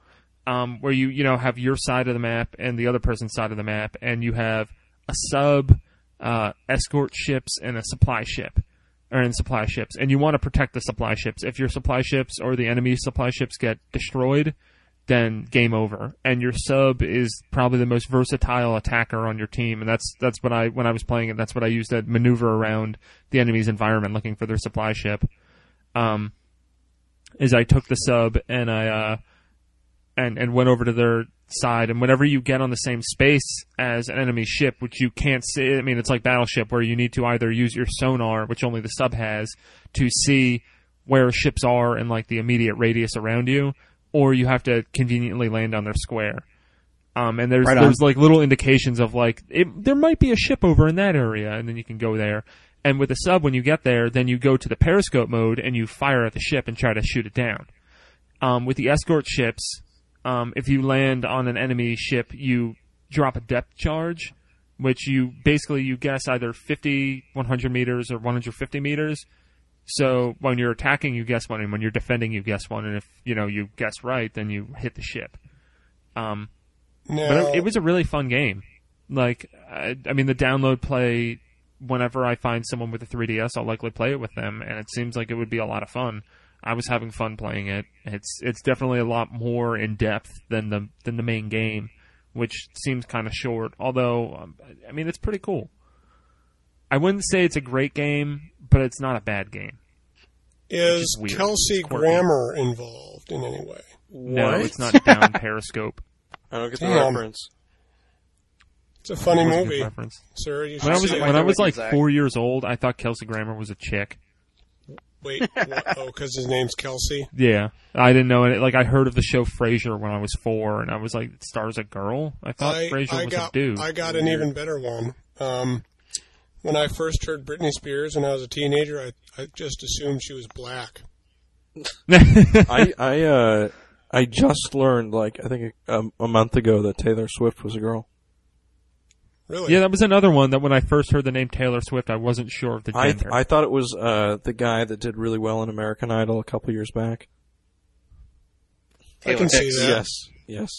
um, where you you know have your side of the map and the other person's side of the map, and you have a sub, uh, escort ships, and a supply ship, or in supply ships, and you want to protect the supply ships. If your supply ships or the enemy supply ships get destroyed, then game over. And your sub is probably the most versatile attacker on your team, and that's that's what I when I was playing it, that's what I used to maneuver around the enemy's environment looking for their supply ship. Um, is I took the sub and I uh, and and went over to their side, and whenever you get on the same space as an enemy ship, which you can't see, I mean, it's like Battleship, where you need to either use your sonar, which only the sub has, to see where ships are in like the immediate radius around you, or you have to conveniently land on their square. Um, and there's Right on. there's like little indications of like it, there might be a ship over in that area, and then you can go there. And with the sub, when you get there, then you go to the periscope mode and you fire at the ship and try to shoot it down. Um, with the escort ships, um, if you land on an enemy ship, you drop a depth charge, which you basically you guess either fifty, one hundred meters, or one hundred fifty meters. So when you're attacking, you guess one, and when you're defending, you guess one. And if you know you guess right, then you hit the ship. Um, Now, but it, it was a really fun game. Like, I, I mean, the download play. Whenever I find someone with a three D S, I'll likely play it with them, and it seems like it would be a lot of fun. I was having fun playing it. It's it's definitely a lot more in depth than the than the main game, which seems kind of short. Although, um, I mean, it's pretty cool. I wouldn't say it's a great game, but it's not a bad game. is is weird. Kelsey It's quirky. Grammer involved in any way? No, What? it's not down Periscope. I don't get the Damn. reference. It's a funny It was a good movie, reference. sir. You should When I was see it. when I was like Zach. four years old, I thought Kelsey Grammer was a chick. Wait, what? Oh, because his name's Kelsey. Yeah, I didn't know it. Like, I heard of the show Frasier when I was four, and I was like, it stars a girl? I thought I, Frasier I was got a dude. I got an even better one. Um, when I first heard Britney Spears when I was a teenager, I I just assumed she was black. I I uh I just learned like I think a, a month ago that Taylor Swift was a girl. Really? Yeah, that was another one that when I first heard the name Taylor Swift, I wasn't sure of the I gender. I thought it was uh the guy that did really well in American Idol a couple years back. I can see that. Yes, yes.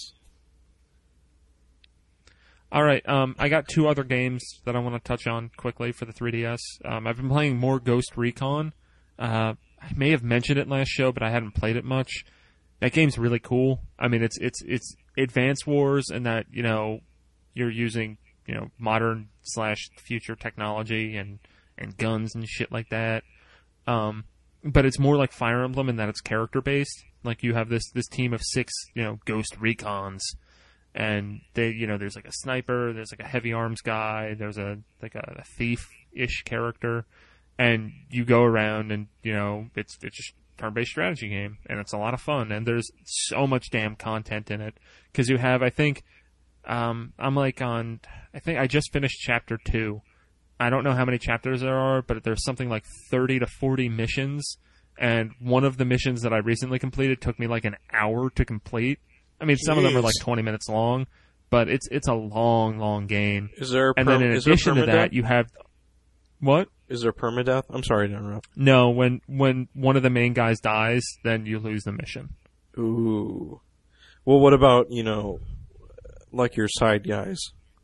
All right, um, I got two other games that I want to touch on quickly for the three D S. Um, I've been playing more Ghost Recon. Uh, I may have mentioned it last show, but I hadn't played it much. That game's really cool. I mean, it's it's it's Advance Wars, and that you know you're using you know modern slash future technology and and guns and shit like that. Um, but it's more like Fire Emblem in that it's character based. Like you have this this team of six you know Ghost Recons. And they, you know, there's like a sniper, there's like a heavy arms guy, there's a like a, a thief-ish character, and you go around and you know it's it's just a turn-based strategy game, and it's a lot of fun. And there's so much damn content in it because you have, I think, um, I'm like on, I think I just finished chapter two. I don't know how many chapters there are, but there's something like thirty to forty missions, and one of the missions that I recently completed took me like an hour to complete. I mean, some of them are like Jeez. twenty minutes long, but it's it's a long, long game. Is there a And per- then in is there addition to permadeath? that, you have what? Is there permadeath? I'm sorry to interrupt. No, when when one of the main guys dies, then you lose the mission. Ooh. Well, what about you know, like your side guys?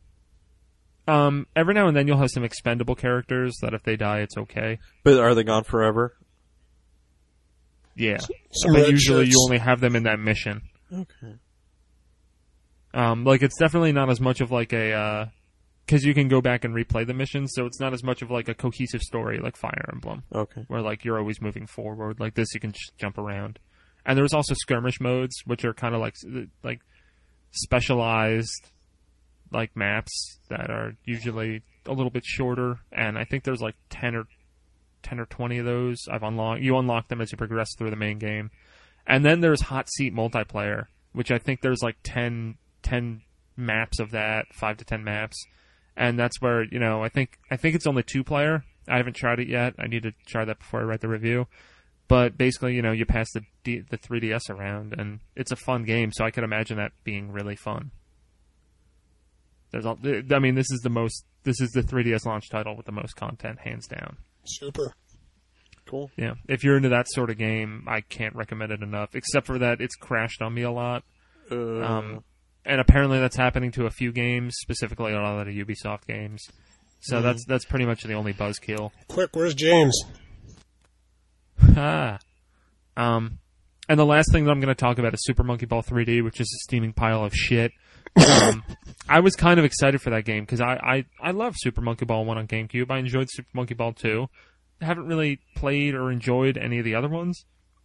Um, every now and then you'll have some expendable characters that if they die, it's okay. But are they gone forever? Yeah, Some but red usually shirts. you only have them in that mission. Okay. Um, like it's definitely not as much of like a because you can go back and replay the missions, so it's not as much of like a cohesive story like Fire Emblem. Okay. Where like you're always moving forward. Like this, you can just jump around. And there's also skirmish modes, which are kind of like like specialized like maps that are usually a little bit shorter. And I think there's like ten or ten or twenty of those. I've unlocked. You unlock them as you progress through the main game. And then there's hot seat multiplayer, which I think there's like ten, ten maps of that, five to ten maps. And that's where, you know, I think I think it's only two player. I haven't tried it yet. I need to try that before I write the review. But basically, you know, you pass the D, the three D S around, and it's a fun game. So I could imagine that being really fun. There's, all, I mean, this is the most. This is the three D S launch title with the most content, hands down. Super. Cool. Yeah, if you're into that sort of game, I can't recommend it enough. Except for that, it's crashed on me a lot. Uh, Um, and apparently that's happening to a few games, specifically a lot of the Ubisoft games. So that's that's pretty much the only buzzkill. Quick, where's James? Ah. Um, and the last thing that I'm going to talk about is Super Monkey Ball three D, which is a steaming pile of shit. Um, I was kind of excited for that game because I, I, I love Super Monkey Ball one on GameCube. I enjoyed Super Monkey Ball two. I haven't really played or enjoyed any of the other ones.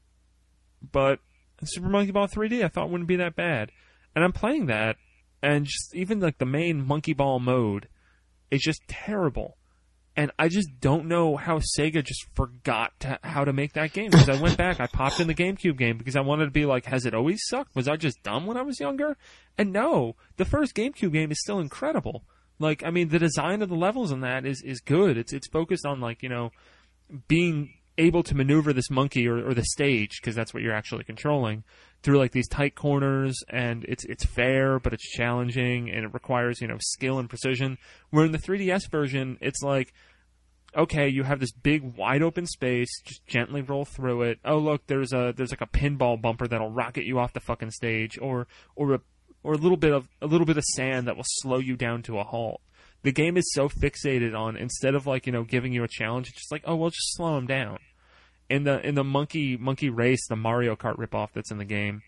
But Super Monkey Ball three D I thought wouldn't be that bad. And I'm playing that, and just even like the main Monkey Ball mode is just terrible. And I just don't know how Sega just forgot to, how to make that game. Because I went back, I popped in the GameCube game because I wanted to be like, has it always sucked? Was I just dumb when I was younger? And no, the first GameCube game is still incredible. Like, I mean, the design of the levels in that is, is good. It's it's focused on, like, you know, being able to maneuver this monkey or, or the stage, because that's what you're actually controlling, through like these tight corners, and it's it's fair, but it's challenging, and it requires, you know, skill and precision. Where in the three D S version, it's like, okay, you have this big wide open space, just gently roll through it. Oh look, there's a there's like a pinball bumper that'll rocket you off the fucking stage, or or a or a little bit of a little bit of sand that will slow you down to a halt. The game is so fixated on, instead of like, you know, giving you a challenge, it's just like, oh well, just slow him down. In the in the Monkey Monkey Race, the Mario Kart ripoff that's in the game,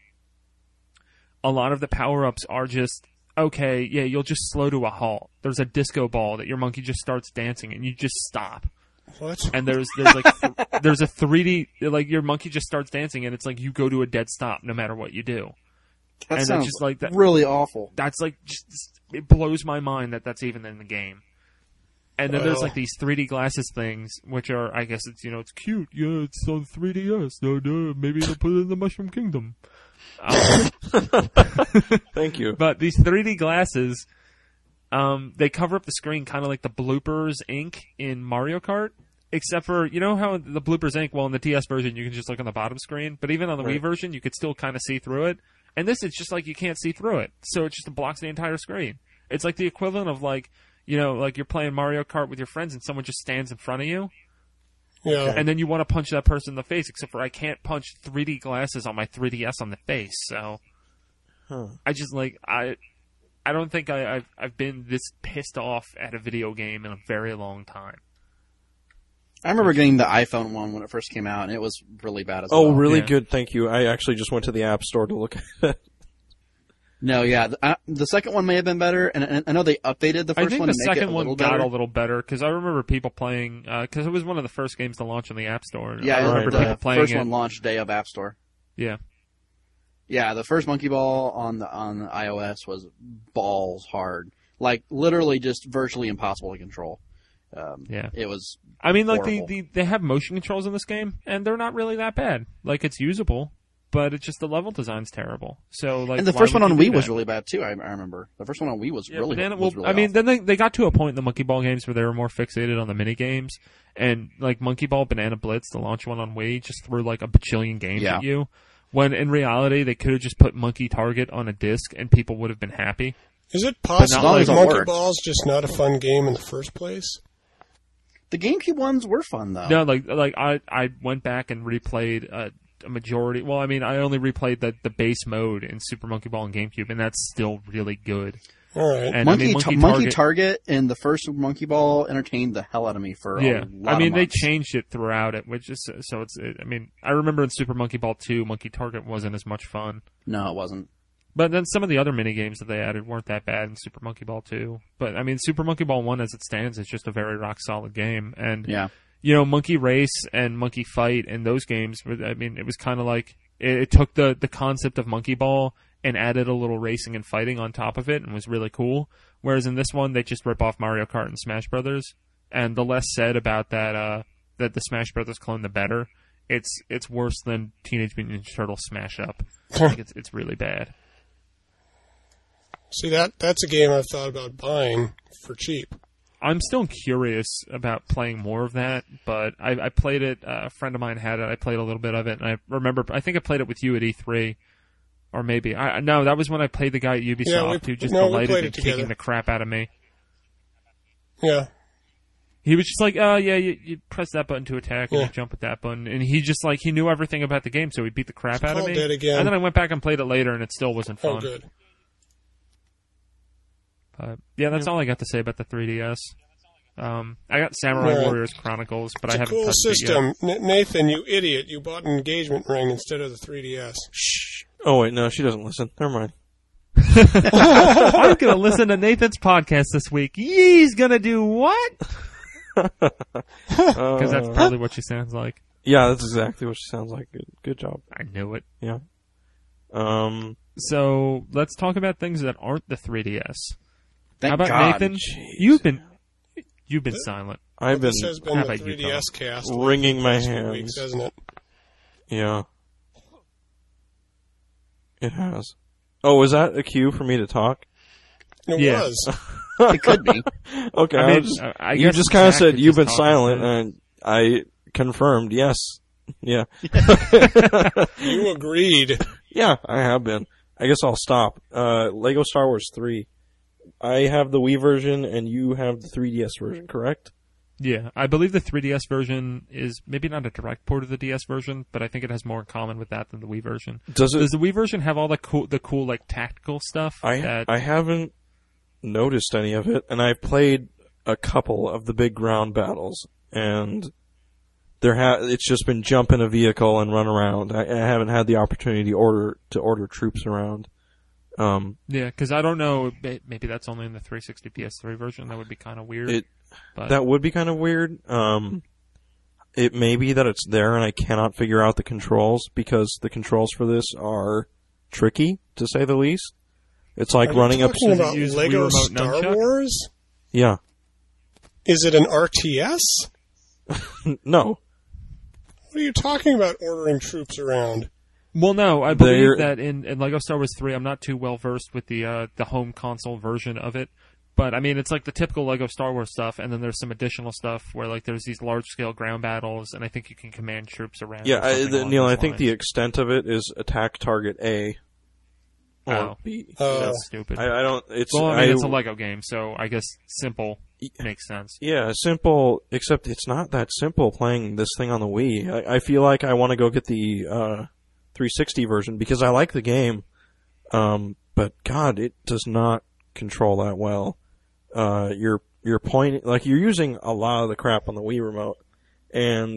a lot of the power-ups are just, okay, yeah, you'll just slow to a halt. There's a disco ball that your monkey just starts dancing, and you just stop. What? And there's there's like th- there's a three D, like your monkey just starts dancing, and it's like you go to a dead stop no matter what you do. That And sounds it's just like that. really awful. That's like just, it blows my mind that that's even in the game. And then there's Wow. like these three D glasses things, which are, I guess it's, you know, it's cute. Yeah, it's on three D S. No, no, maybe they'll put it in the Mushroom Kingdom. Um, Thank you. but these three D glasses, um, they cover up the screen kind of like the Bloopers Incorporated in Mario Kart. Except for, you know how the Bloopers Incorporated, well, in the D S version, you can just look on the bottom screen. But even on the Right. Wii version, you could still kind of see through it. And this, it's just like you can't see through it. So it just blocks the entire screen. It's like the equivalent of like, you know, like you're playing Mario Kart with your friends and someone just stands in front of you. Yeah. And then you want to punch that person in the face, except for I can't punch three D glasses on my three D S on the face. So Huh. I just like, I I don't think I, I've, I've been this pissed off at a video game in a very long time. I remember getting the iPhone one when it first came out, and it was really bad as Oh, well. really Yeah. good. Thank you. I actually just went to the App Store to look at it. No, yeah, the, uh, the second one may have been better, and, and I know they updated the I first think one the to make it second a one little got better. a little better because I remember people playing because it was one of the first games to launch on the App Store. Yeah, I I remember remember people the playing first it. one launched day of App Store. Yeah, Yeah, the first Monkey Ball on the on the iOS was balls hard, like literally just virtually impossible to control. Um, yeah. it was. I mean, like the, Horrible. the they have motion controls in this game, and they're not really that bad. Like it's usable, but it's just the level design's terrible. So like, and the why first would one on you do Wii was that? really bad too. I, I remember the first one on Wii was Yeah, really. but then, was well, really I mean, awful. then they they got to a point in the Monkey Ball games where they were more fixated on the mini games, and like Monkey Ball Banana Blitz, the launch one on Wii, just threw like a bajillion games Yeah. at you. When in reality, they could have just put Monkey Target on a disc, and people would have been happy. Is it not possible like that it Monkey works. Ball's just not a fun game in the first place? The GameCube ones were fun though. No, like like I I went back and replayed a, a majority. Well, I mean, I only replayed the the base mode in Super Monkey Ball and GameCube, and that's still really good. All right. And Monkey, I mean, Ta- Monkey, Monkey Target, Target and the first Super Monkey Ball entertained the hell out of me for yeah. a lot I mean, of they months. changed it throughout it, which is so it's. It, I mean, I remember in Super Monkey Ball two, Monkey Target wasn't as much fun. No, it wasn't. But then some of the other mini games that they added weren't that bad in Super Monkey Ball two. But I mean, Super Monkey Ball one, as it stands, is just a very rock solid game. And Yeah. you know, Monkey Race and Monkey Fight and those games, I mean, it was kind of like, it, it took the, the concept of Monkey Ball and added a little racing and fighting on top of it and was really cool. Whereas in this one, they just rip off Mario Kart and Smash Brothers. And the less said about that, uh, that the Smash Brothers clone, the better. It's, it's worse than Teenage Mutant Ninja Turtles Smash Up. Like it's, it's really bad. See, that that's a game I've thought about buying for cheap. I'm still curious about playing more of that, but I, I played it. Uh, a friend of mine had it. I played a little bit of it, and I remember. I think I played it with you at E three, or maybe I no. That was when I played the guy at Ubisoft Yeah, we- who just no, we delighted played in it together. kicking the crap out of me. Yeah. He was just like, oh, yeah, you, you press that button to attack and Yeah. you jump with that button. And he just, like, he knew everything about the game, so he beat the crap out of Called me. Dead again. And then I went back and played it later, and it still wasn't fun. Oh, good. But, yeah, that's all I got to say about the three D S. Um, I got Samurai Right. Warriors Chronicles, but It's I a haven't cool touched it yet. system. N- Nathan, you idiot. You bought an engagement ring instead of the three D S. Shh. Oh wait, no, she doesn't listen. Never mind. I'm going to listen to Nathan's podcast this week. He's going to do what? Because that's Uh, probably what she sounds like. yeah, that's exactly what she sounds like. Good, good job. I knew it. Yeah. Um. So, let's talk about things that aren't the three D S. Thank How about God. Nathan? Jeez. You've been you've been silent. I've been This has been how the about you, three D S cast. wringing my last few hands. Weeks, hasn't it? Yeah. It has. Oh, was that a cue for me to talk? It Yeah. was. It could be. Okay. I I mean, was- uh, I you guess just kind of Zach said could you've just been talk silent, instead. and I confirmed yes. Yeah. You agreed. Yeah, I have been. I guess I'll stop. Uh, Lego Star Wars three. I have the Wii version, and you have the three D S version, correct? Yeah, I believe the three D S version is maybe not a direct port of the D S version, but I think it has more in common with that than the Wii version. Does it? Does the Wii version have all the cool, the cool like tactical stuff? I that, I haven't noticed any of it, and I've played a couple of the big ground battles, and there ha- it's just been jump in a vehicle and run around. I, I haven't had the opportunity to order to order troops around. Um, yeah, because I don't know. may- Maybe that's only in the three sixty P S three version. That would be kind of weird. It- but that would be kind of weird. Um, it may be that it's there and I cannot figure out the controls because the controls for this are tricky, to say the least. It's like Are you running up. talking Does it about use Wii Lego Remote Star nunchuck? Wars? Yeah. Is it an R T S? No. What are you talking about ordering troops around? well, no, I They're- believe that in, in Lego Star Wars three, I'm not too well versed with the uh, the home console version of it. But I mean, it's like the typical Lego Star Wars stuff, and then there's some additional stuff where like there's these large scale ground battles, and I think you can command troops around. Yeah, or I, something the, along Neil, those I think the lines. extent of it is attack target A or Oh. B. Oh. That's stupid. I, I don't. It's. well, I mean, it's a Lego game, so I guess simple makes sense. Yeah, simple. Except it's not that simple playing this thing on the Wii. I, I feel like I want to go get the uh, three sixty version because I like the game, um, but God, it does not control that well. Uh, you're you're pointing like you're using a lot of the crap on the Wii remote, and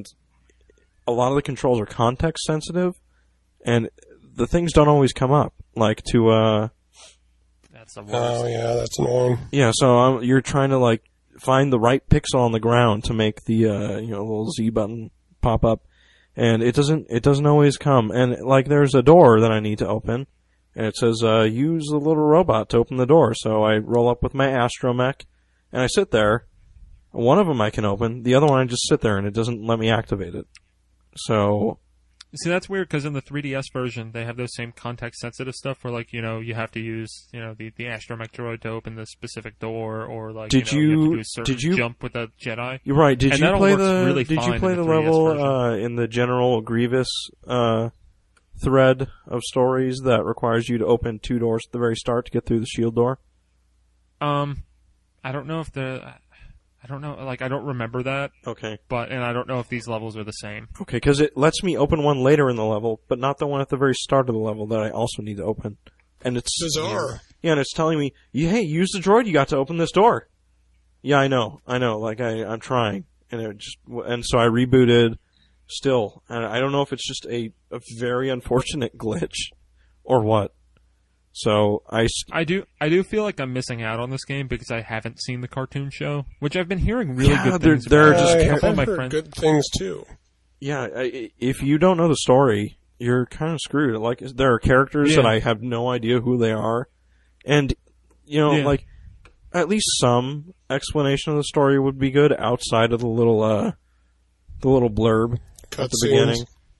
a lot of the controls are context sensitive, and the things don't always come up. Like to uh, That's the worst. Oh, yeah, that's annoying. yeah, so um, you're trying to like find the right pixel on the ground to make the uh, you know little Z button pop up, and it doesn't it doesn't always come. And like there's a door that I need to open, and it says uh, use the little robot to open the door. So I roll up with my astromech, and I sit there. One of them I can open, the other one I just sit there, and it doesn't let me activate it. So See, that's weird because in the three D S version, they have those same context-sensitive stuff where, like, you know, you have to use, you know, the, the astromech droid to open the specific door, or like, Did you, know, you, have you- to do a certain did you- jump with a Jedi. you're right. Did And you that all play works the really Did fine you play in the, the three D S level version. uh, in the General Grievous uh, thread of stories that requires you to open two doors at the very start to get through the shield door? Um, I don't know if the, I don't know, like, I don't remember that, Okay. but and I don't know if these levels are the same. Okay, because it lets me open one later in the level, but not the one at the very start of the level that I also need to open. And it's Bizarre. Yeah, and it's telling me, "You- hey, use the droid you got to open this door. Yeah, I know, I know. Like I, I'm trying, and it just, and so I rebooted. Still, and I don't know if it's just a, a very unfortunate glitch, or what. So I, s- I do, I do feel like I'm missing out on this game because I haven't seen the cartoon show, which I've been hearing really Yeah, good they're- things. they're about. just I, a couple I've of my heard friends. good things, too. yeah, I, if you don't know the story, you're kind of screwed. Like there are characters Yeah. that I have no idea who they are, and you know, Yeah. like at least some explanation of the story would be good outside of the little, uh, the little blurb at the Cutscenes. beginning.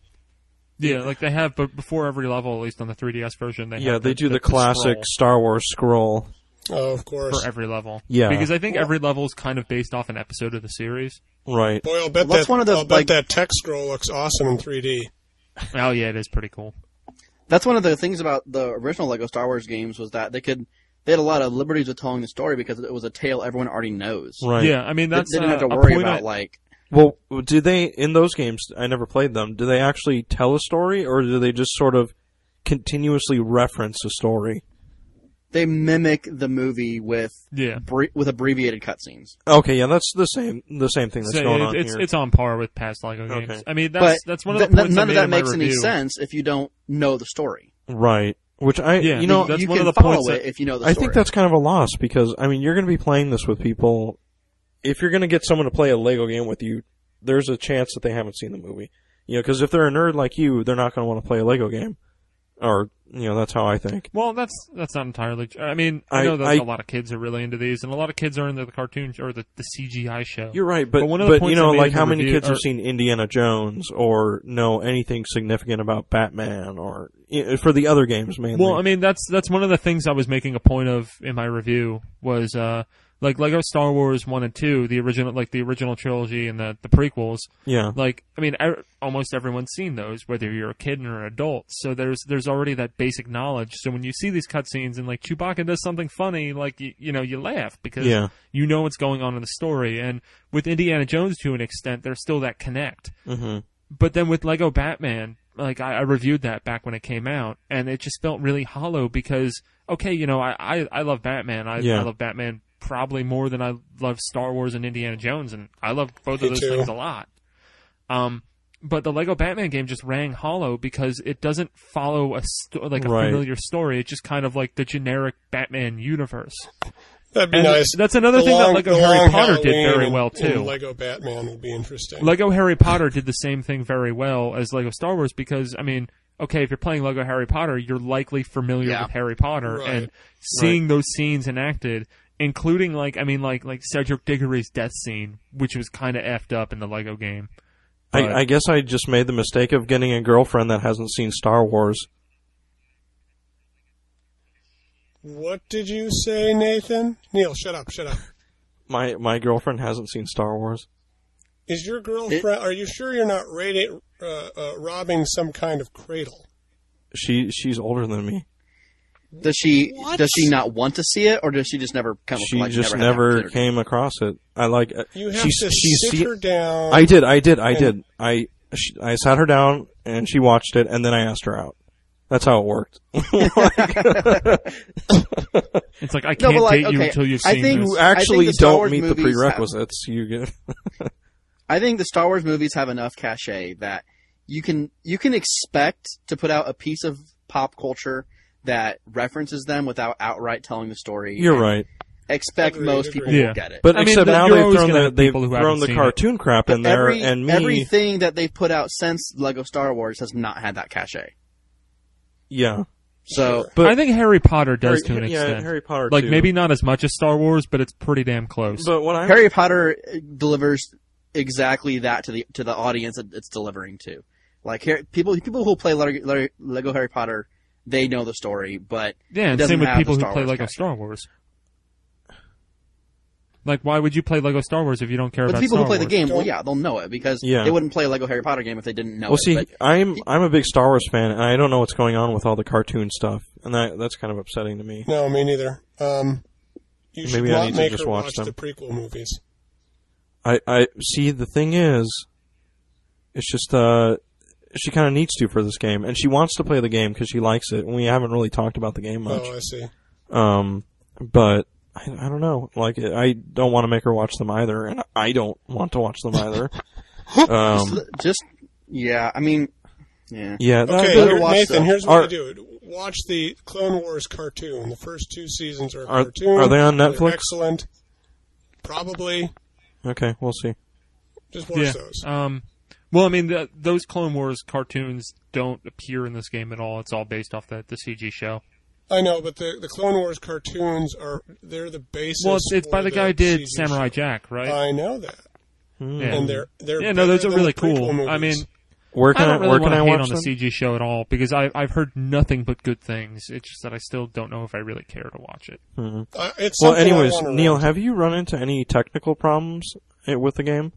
Yeah, like they have, but before every level, at least on the three D S version, they Yeah, have they the, do the, the classic scroll Star Wars scroll. Oh, of course. for every level. Yeah. because I think every level is kind of based off an episode of the series. Right. Boy, I'll bet, Well, that's that, one of those, I'll bet like- that text scroll looks awesome in three D. Oh yeah, it is pretty cool. That's one of the things about the original Lego Star Wars games was that they could they had a lot of liberties with telling the story because it was a tale everyone already knows. Right. Yeah, I mean They, that's they didn't uh, have to a worry point about I- like. Well, do they, in those games, I never played them, do they actually tell a story, or do they just sort of continuously reference a story? They mimic the movie with Yeah. bre- with abbreviated cutscenes. Okay, yeah, that's the same the same thing that's So going it- on it's here. it's on par with past Lego games. Okay. I mean But that's that's one of the th- points none I of made that in my makes any review. sense if you don't know the story. Right. Which I, Yeah, you know, that's you one can of the follow points it that- if you know the I story. think that's kind of a loss because, I mean, you're going to be playing this with people. If you're going to get someone to play a Lego game with you, there's a chance that they haven't seen the movie. You know, because if they're a nerd like you, they're not going to want to play a Lego game. Or, you know, that's how I think. Well, that's that's not entirely true. I mean, I, I- know that I- a lot of kids are really into these, and a lot of kids are into the cartoon or the, the C G I show. You're right, but, But one of the but points you know, I made like in the how many review- kids have or- seen Indiana Jones or know anything significant about Batman or i- for the other games mainly? Well, I mean, that's that's one of the things I was making a point of in my review was uh, like Lego Star Wars one and two, the original, like the original trilogy and the the prequels. yeah. Like, I mean, er, almost everyone's seen those, whether you're a kid or an adult. So there's there's already that basic knowledge. So when you see these cutscenes and like Chewbacca does something funny, like you, you know, you laugh because Yeah. you know what's going on in the story. And with Indiana Jones, to an extent, there's still that connect. hmm But then with Lego Batman, like I, I reviewed that back when it came out, and it just felt really hollow because okay, you know, I I, I love Batman. I, Yeah. I love Batman probably more than I love Star Wars and Indiana Jones, and I love both Me of those too. things a lot. Um, but the Lego Batman game just rang hollow because it doesn't follow a sto- like a Right. familiar story. It's just kind of like the generic Batman universe. That'd be And nice. that's another The thing long- that Lego the Harry long Potter did Halloween very in- well in too. Lego Batman would be interesting. Lego Harry Potter did the same thing very well as Lego Star Wars because, I mean, okay, if you're playing Lego Harry Potter, you're likely familiar Yeah. with Harry Potter, Right. and seeing those scenes enacted, including like, I mean, like like Cedric Diggory's death scene, which was kind of effed up in the Lego game. But- I, I guess I just made the mistake of getting a girlfriend that hasn't seen Star Wars. What did you say, Nathan? Neil, shut up, shut up. My my girlfriend hasn't seen Star Wars. Is your girlfriend, are you sure you're not raiding, uh, uh, robbing some kind of cradle? She she's older than me. Does she What? does she not want to see it, or does she just never come? She like, just never, had the never opportunity? came across it. I like. uh, You have she's, to she's sit see- her down. I did. I did. I and- did. I sh I sat her down and she watched it, and then I asked her out. That's how it worked. It's like I No, can't but, like, date you okay, until you've I seen think- this. You actually the Star don't Wars meet the movies have- prerequisites. You get. I think the Star Wars movies have enough cachet that you can you can expect to put out a piece of pop culture that references them without outright telling the story. You're and right. Expect Agreed, most agreed. people Yeah. will get it. But I mean, except the- now you're they've always thrown gonna the have they've people who thrown haven't the seen it. cartoon crap in there, Every, and me. everything that they've put out since Lego Star Wars has not had that cachet. Yeah, So Sure. but I think Harry Potter does Harry, to an yeah, extent. Harry Potter. like too. maybe not as much as Star Wars, but it's pretty damn close. But what I Harry Potter delivers exactly that to the to the audience that it's delivering to. Like Harry, people people who play Lego, Lego Harry Potter, they know the story, but yeah, and doesn't same with have people the who Star play Wars Lego cachet. Star Wars. Like, why would you play Lego Star Wars if you don't care but the about people Star who play the Wars? game, well, Don't- yeah, they'll know it because Yeah. they wouldn't play a Lego Harry Potter game if they didn't know well, it. see, But I'm I'm a big Star Wars fan, and I don't know what's going on with all the cartoon stuff, and that that's kind of upsetting to me. No, me neither. Um, you should Maybe I not need to make just her watch watch them. the prequel movies. I I see. The thing is, it's just uh, she kind of needs to for this game, and she wants to play the game because she likes it, and we haven't really talked about the game much. Oh, I see. Um, but I, I don't know. Like, I don't want to make her watch them either, and I don't want to watch them either. um, just, just yeah, I mean, yeah. yeah. that- Okay, better here- watch Nathan, them. here's what Are- you do. Watch the Clone Wars cartoon. The first two seasons are, Are- cartoon. are they on They're Netflix? excellent. Probably. okay, we'll see. Just watch Yeah. those. Um, well, I mean, the, those Clone Wars cartoons don't appear in this game at all. It's all based off the, the C G show. I know, but the, the Clone Wars cartoons are, they're the basis. Well, it's, it's by for the guy who did C G Samurai show. Jack, right? I know that. Hmm. Yeah. And they're, they're yeah, no, those better are than really the prequel cool. movies. I mean, Where I can I, don't really where can want I to hate watch on the them? C G show at all because I, I've heard nothing but good things. It's just that I still don't know if I really care to watch it. Hmm. Uh, it's Well, something I anyways, wanna Neil, rent. have you run into any technical problems eh, with the game?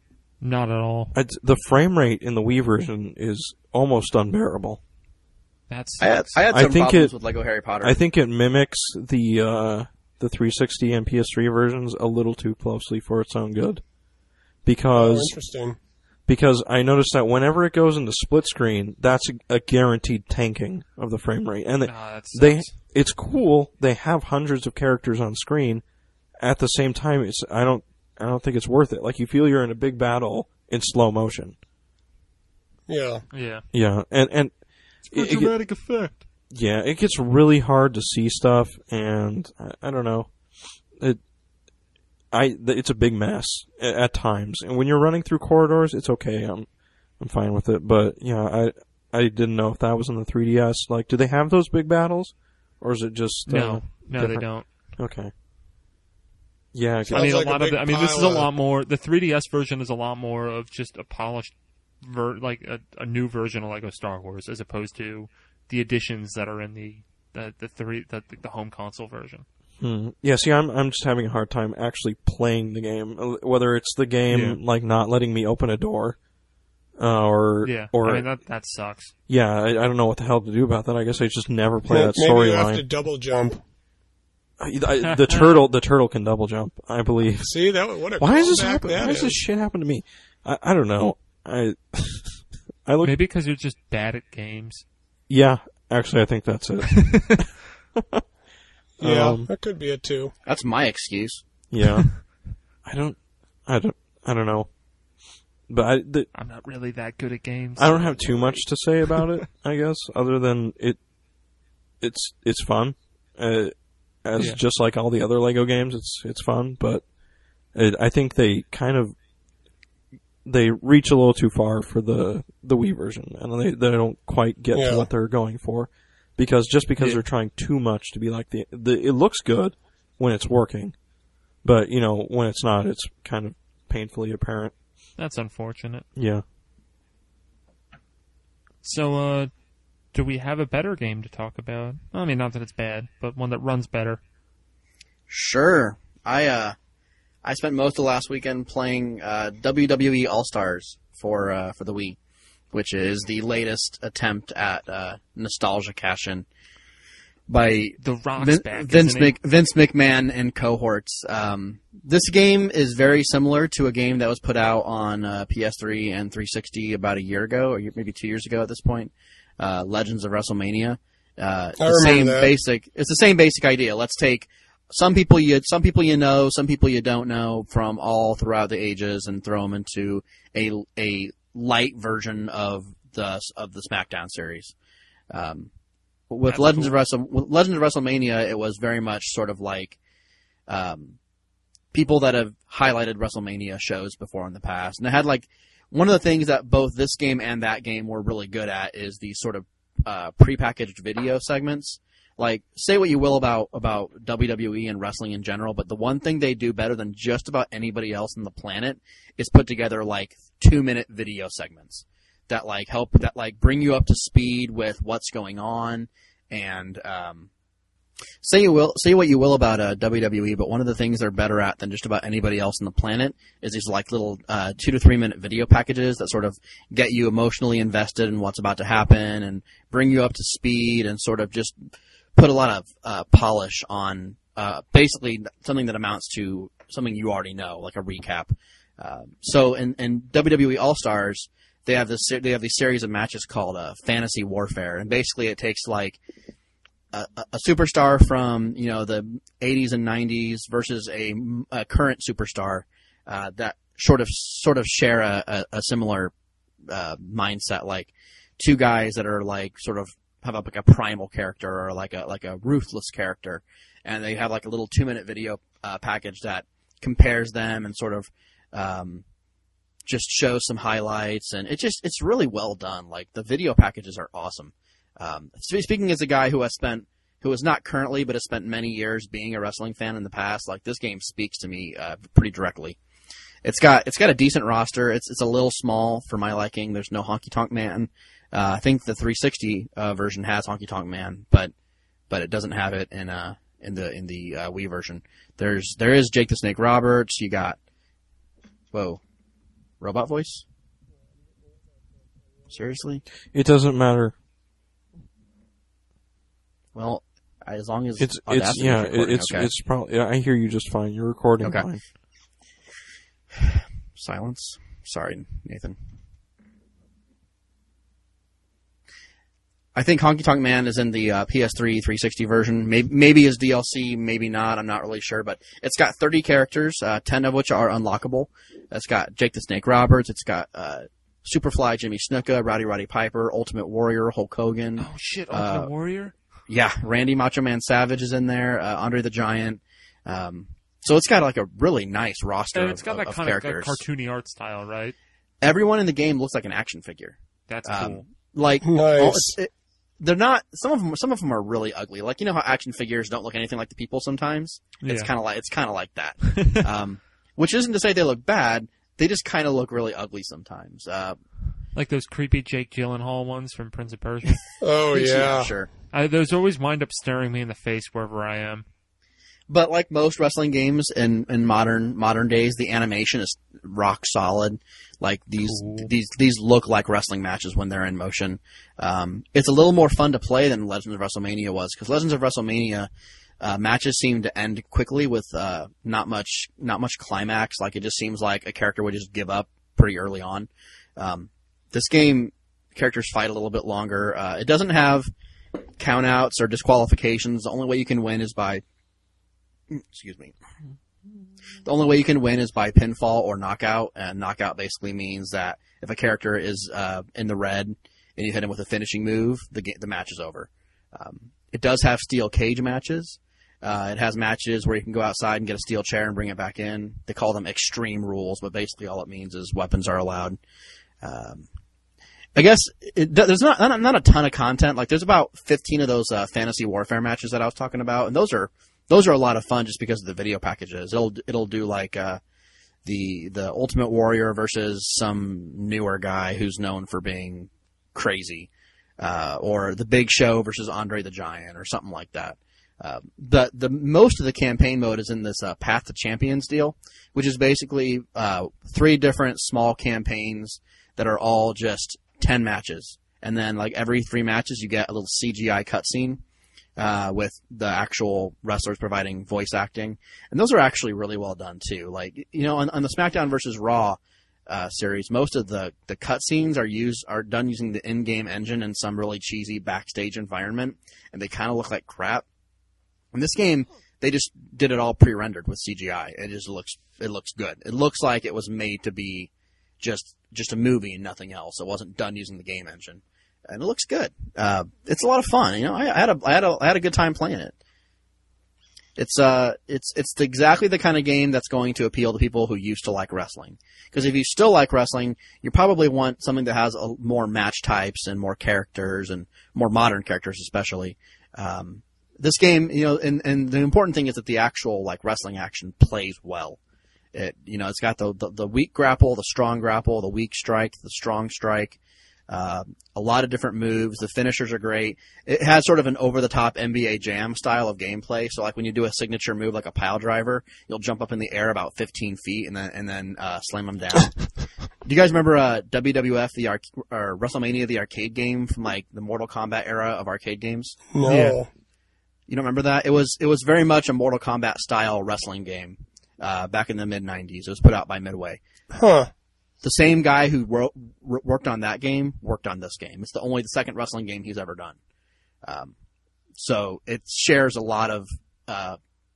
Not at all. It's, the frame rate in the Wii version is almost unbearable. That's I had, I had I some think problems it- with Lego Harry Potter. I think it mimics the uh, the three sixty and P S three versions a little too closely for its own good. Oh, Because interesting. because I noticed that whenever it goes into split screen, that's a, a guaranteed tanking of the frame rate. And they, Ah, that they sucks. it's cool. They have hundreds of characters on screen. At the same time, it's I don't I don't think it's worth it. Like you feel you're in a big battle in slow motion. Yeah. Yeah. Yeah, and and For it- it- dramatic effect. yeah, it gets really hard to see stuff, and I, I don't know. It, I, th- it's a big mess at, at times, and when you're running through corridors, it's okay. I'm, I'm fine with it. But yeah, I, I didn't know if that was in the three D S. Like, do they have those big battles, or is it just uh, No, no, they different? don't. Okay. Yeah, I I guess- mean, like a a lot of big the, I mean, this is a pile of- lot more. The three D S version is a lot more of just a polished, ver, like a, a new version of Lego Star Wars, as opposed to the additions that are in the the, the three the, the home console version. Hmm. Yeah, see, I'm I'm just having a hard time actually playing the game. Uh, Whether it's the game Yeah. like not letting me open a door, uh, or Yeah, or I mean that that sucks. yeah, I, I don't know what the hell to do about that. I guess I just never play May- that Maybe you have to storyline. double jump. I- The turtle, the turtle can double jump, I believe. See that? What a Why is this callback happen? that Why does is. this shit happen to me? I, I don't know. I I look. Maybe because you're just bad at games. Yeah, actually, I think that's it. Yeah, Um, that could be it too. That's my excuse. Yeah, I don't. I don't. I don't know. But I, the, I'm not really that good at games. I don't have too much to say about it, I guess, other than it. It's it's fun, uh, as Yeah. just like all the other Lego games. It's it's fun, but it, I think they kind of they reach a little too far for the the Wii version, and they they don't quite get Yeah. to what they're going for, because just because Yeah. they're trying too much to be like the the it looks good when it's working, but you know when it's not, it's kind of painfully apparent. That's unfortunate. Yeah. So, uh, do we have a better game to talk about? I mean, not that it's bad, but one that runs better. Sure. I uh, I spent most of last weekend playing uh, W W E All Stars for uh, for the Wii, which is the latest attempt at uh, nostalgia cash-in by The Rock's Vin- back, Vince isn't he? Mc, Vince McMahon and cohorts. Um, this game is very similar to a game that was put out on uh, P S three and three sixty about a year ago, or maybe two years ago at this point. Uh, Legends of WrestleMania. Uh, I the remember same that. basic. It's the same basic idea. Let's take some people you some people you know, some people you don't know from all throughout the ages, and throw them into a a light version of the of the SmackDown series. Um, with That's Legends cool. of Wrestle, with Legends of WrestleMania, it was very much sort of like um, people that have highlighted WrestleMania shows before in the past, and it had like one of the things that both this game and that game were really good at is these sort of uh, prepackaged video segments. Like, say what you will about about W W E and wrestling in general, but the one thing they do better than just about anybody else on the planet is put together like two minute video segments that like help that like bring you up to speed with what's going on. And um, say you will say what you will about uh, W W E, but one of the things they're better at than just about anybody else on the planet is these like little uh, two to three minute video packages that sort of get you emotionally invested in what's about to happen and bring you up to speed and sort of just put a lot of uh, polish on uh, basically something that amounts to something you already know, like a recap. Uh, so in, in W W E All Stars, they have this they have these series of matches called uh, Fantasy Warfare, and basically it takes like a, a superstar from you know the eighties and nineties versus a, a current superstar uh, that sort of sort of share a, a, a similar uh, mindset, like two guys that are like sort of have a, like a primal character or like a like a ruthless character, and they have like a little two minute video uh, package that compares them and sort of um, just shows some highlights, and it just it's really well done. Like the video packages are awesome. Um, speaking as a guy who has spent who is not currently but has spent many years being a wrestling fan in the past, like this game speaks to me uh, pretty directly. It's got it's got a decent roster. It's it's a little small for my liking. There's no Honky Tonk Man. Uh, I think the three sixty uh, version has Honky Tonk Man, but but it doesn't have it in uh in the in the uh, Wii version. There's there is Jake the Snake Roberts. You got whoa, robot voice. Seriously? It doesn't matter. Well, as long as It's it's Audacity's yeah, recording, it's okay. it's probably. Yeah, I hear you just fine. You're recording Okay. fine. Silence. Sorry, Nathan. I think Honky Tonk Man is in the uh, P S three three sixty version. Maybe, maybe as D L C, maybe not. I'm not really sure, but it's got thirty characters, uh, ten of which are unlockable. It's got Jake the Snake Roberts. It's got uh, Superfly Jimmy Snuka, Rowdy Roddy Piper, Ultimate Warrior, Hulk Hogan. Oh shit, Ultimate Uh, Warrior. Yeah, Randy Macho Man Savage is in there. Uh, Andre the Giant. Um, so it's got like a really nice roster And it's got of, that of kind of characters. that cartoony art style, right? Everyone in the game looks like an action figure. That's Um, cool. Like Nice. all- it's- it, they're not. Some of them. Some of them are really ugly. Like you know how action figures don't look anything like the people sometimes. It's Yeah. kind of like it's kind of like that. um, which isn't to say they look bad. They just kind of look really ugly sometimes. Uh, Like those creepy Jake Gyllenhaal ones from Prince of Persia. Oh yeah. sure. I, those always wind up staring me in the face wherever I am. But like most wrestling games in, in modern modern days, the animation is rock solid. Like these Cool. these these look like wrestling matches when they're in motion. Um, it's a little more fun to play than Legends of WrestleMania was, because Legends of WrestleMania uh, matches seem to end quickly with uh, not much not much climax. Like it just seems like a character would just give up pretty early on. Um, this game, characters fight a little bit longer. Uh, it doesn't have countouts or disqualifications. The only way you can win is by excuse me. The only way you can win is by pinfall or knockout, and knockout basically means that if a character is uh, in the red and you hit him with a finishing move, the ga- the match is over. Um, it does have steel cage matches. Uh, it has matches where you can go outside and get a steel chair and bring it back in. They call them extreme rules, but basically all it means is weapons are allowed. Um, I guess it, there's not, not not a ton of content. Like there's about fifteen of those uh, fantasy warfare matches that I was talking about, and those are those are a lot of fun just because of the video packages. It'll it'll do like uh, the the Ultimate Warrior versus some newer guy who's known for being crazy, uh, or the Big Show versus Andre the Giant, or something like that. Uh, the the most of the campaign mode is in this uh, Path to Champions deal, which is basically uh, three different small campaigns that are all just ten matches, and then like every three matches you get a little C G I cutscene uh, with the actual wrestlers providing voice acting, and those are actually really well done too. Like you know, on, on the SmackDown versus Raw uh, series, most of the the cutscenes are used are done using the in-game engine in some really cheesy backstage environment, and they kind of look like crap. In this game, they just did it all pre-rendered with C G I. It just looks it looks good. It looks like it was made to be just just a movie and nothing else. It wasn't done using the game engine, and it looks good. Uh, it's a lot of fun. You know, I, I had a I had a I had a good time playing it. It's uh it's it's exactly the kind of game that's going to appeal to people who used to like wrestling. Because if you still like wrestling, you probably want something that has a, more match types and more characters and more modern characters, especially. Um, This game, you know, and, and the important thing is that the actual like wrestling action plays well. It, you know, it's got the, the, the weak grapple, the strong grapple, the weak strike, the strong strike, uh, a lot of different moves. The finishers are great. It has sort of an over-the-top N B A Jam style of gameplay. So like when you do a signature move like a pile driver, you'll jump up in the air about fifteen feet and then, and then, uh, slam them down. Do you guys remember, uh, W W F, the arc, or WrestleMania, the arcade game from like the Mortal Kombat era of arcade games? No. Yeah. You don't remember that? It was it was very much a Mortal Kombat style wrestling game uh, back in the mid nineties. It was put out by Midway. Huh. The same guy who wrote, worked on that game worked on this game. It's the only the second wrestling game he's ever done. Um, so it shares a lot of uh,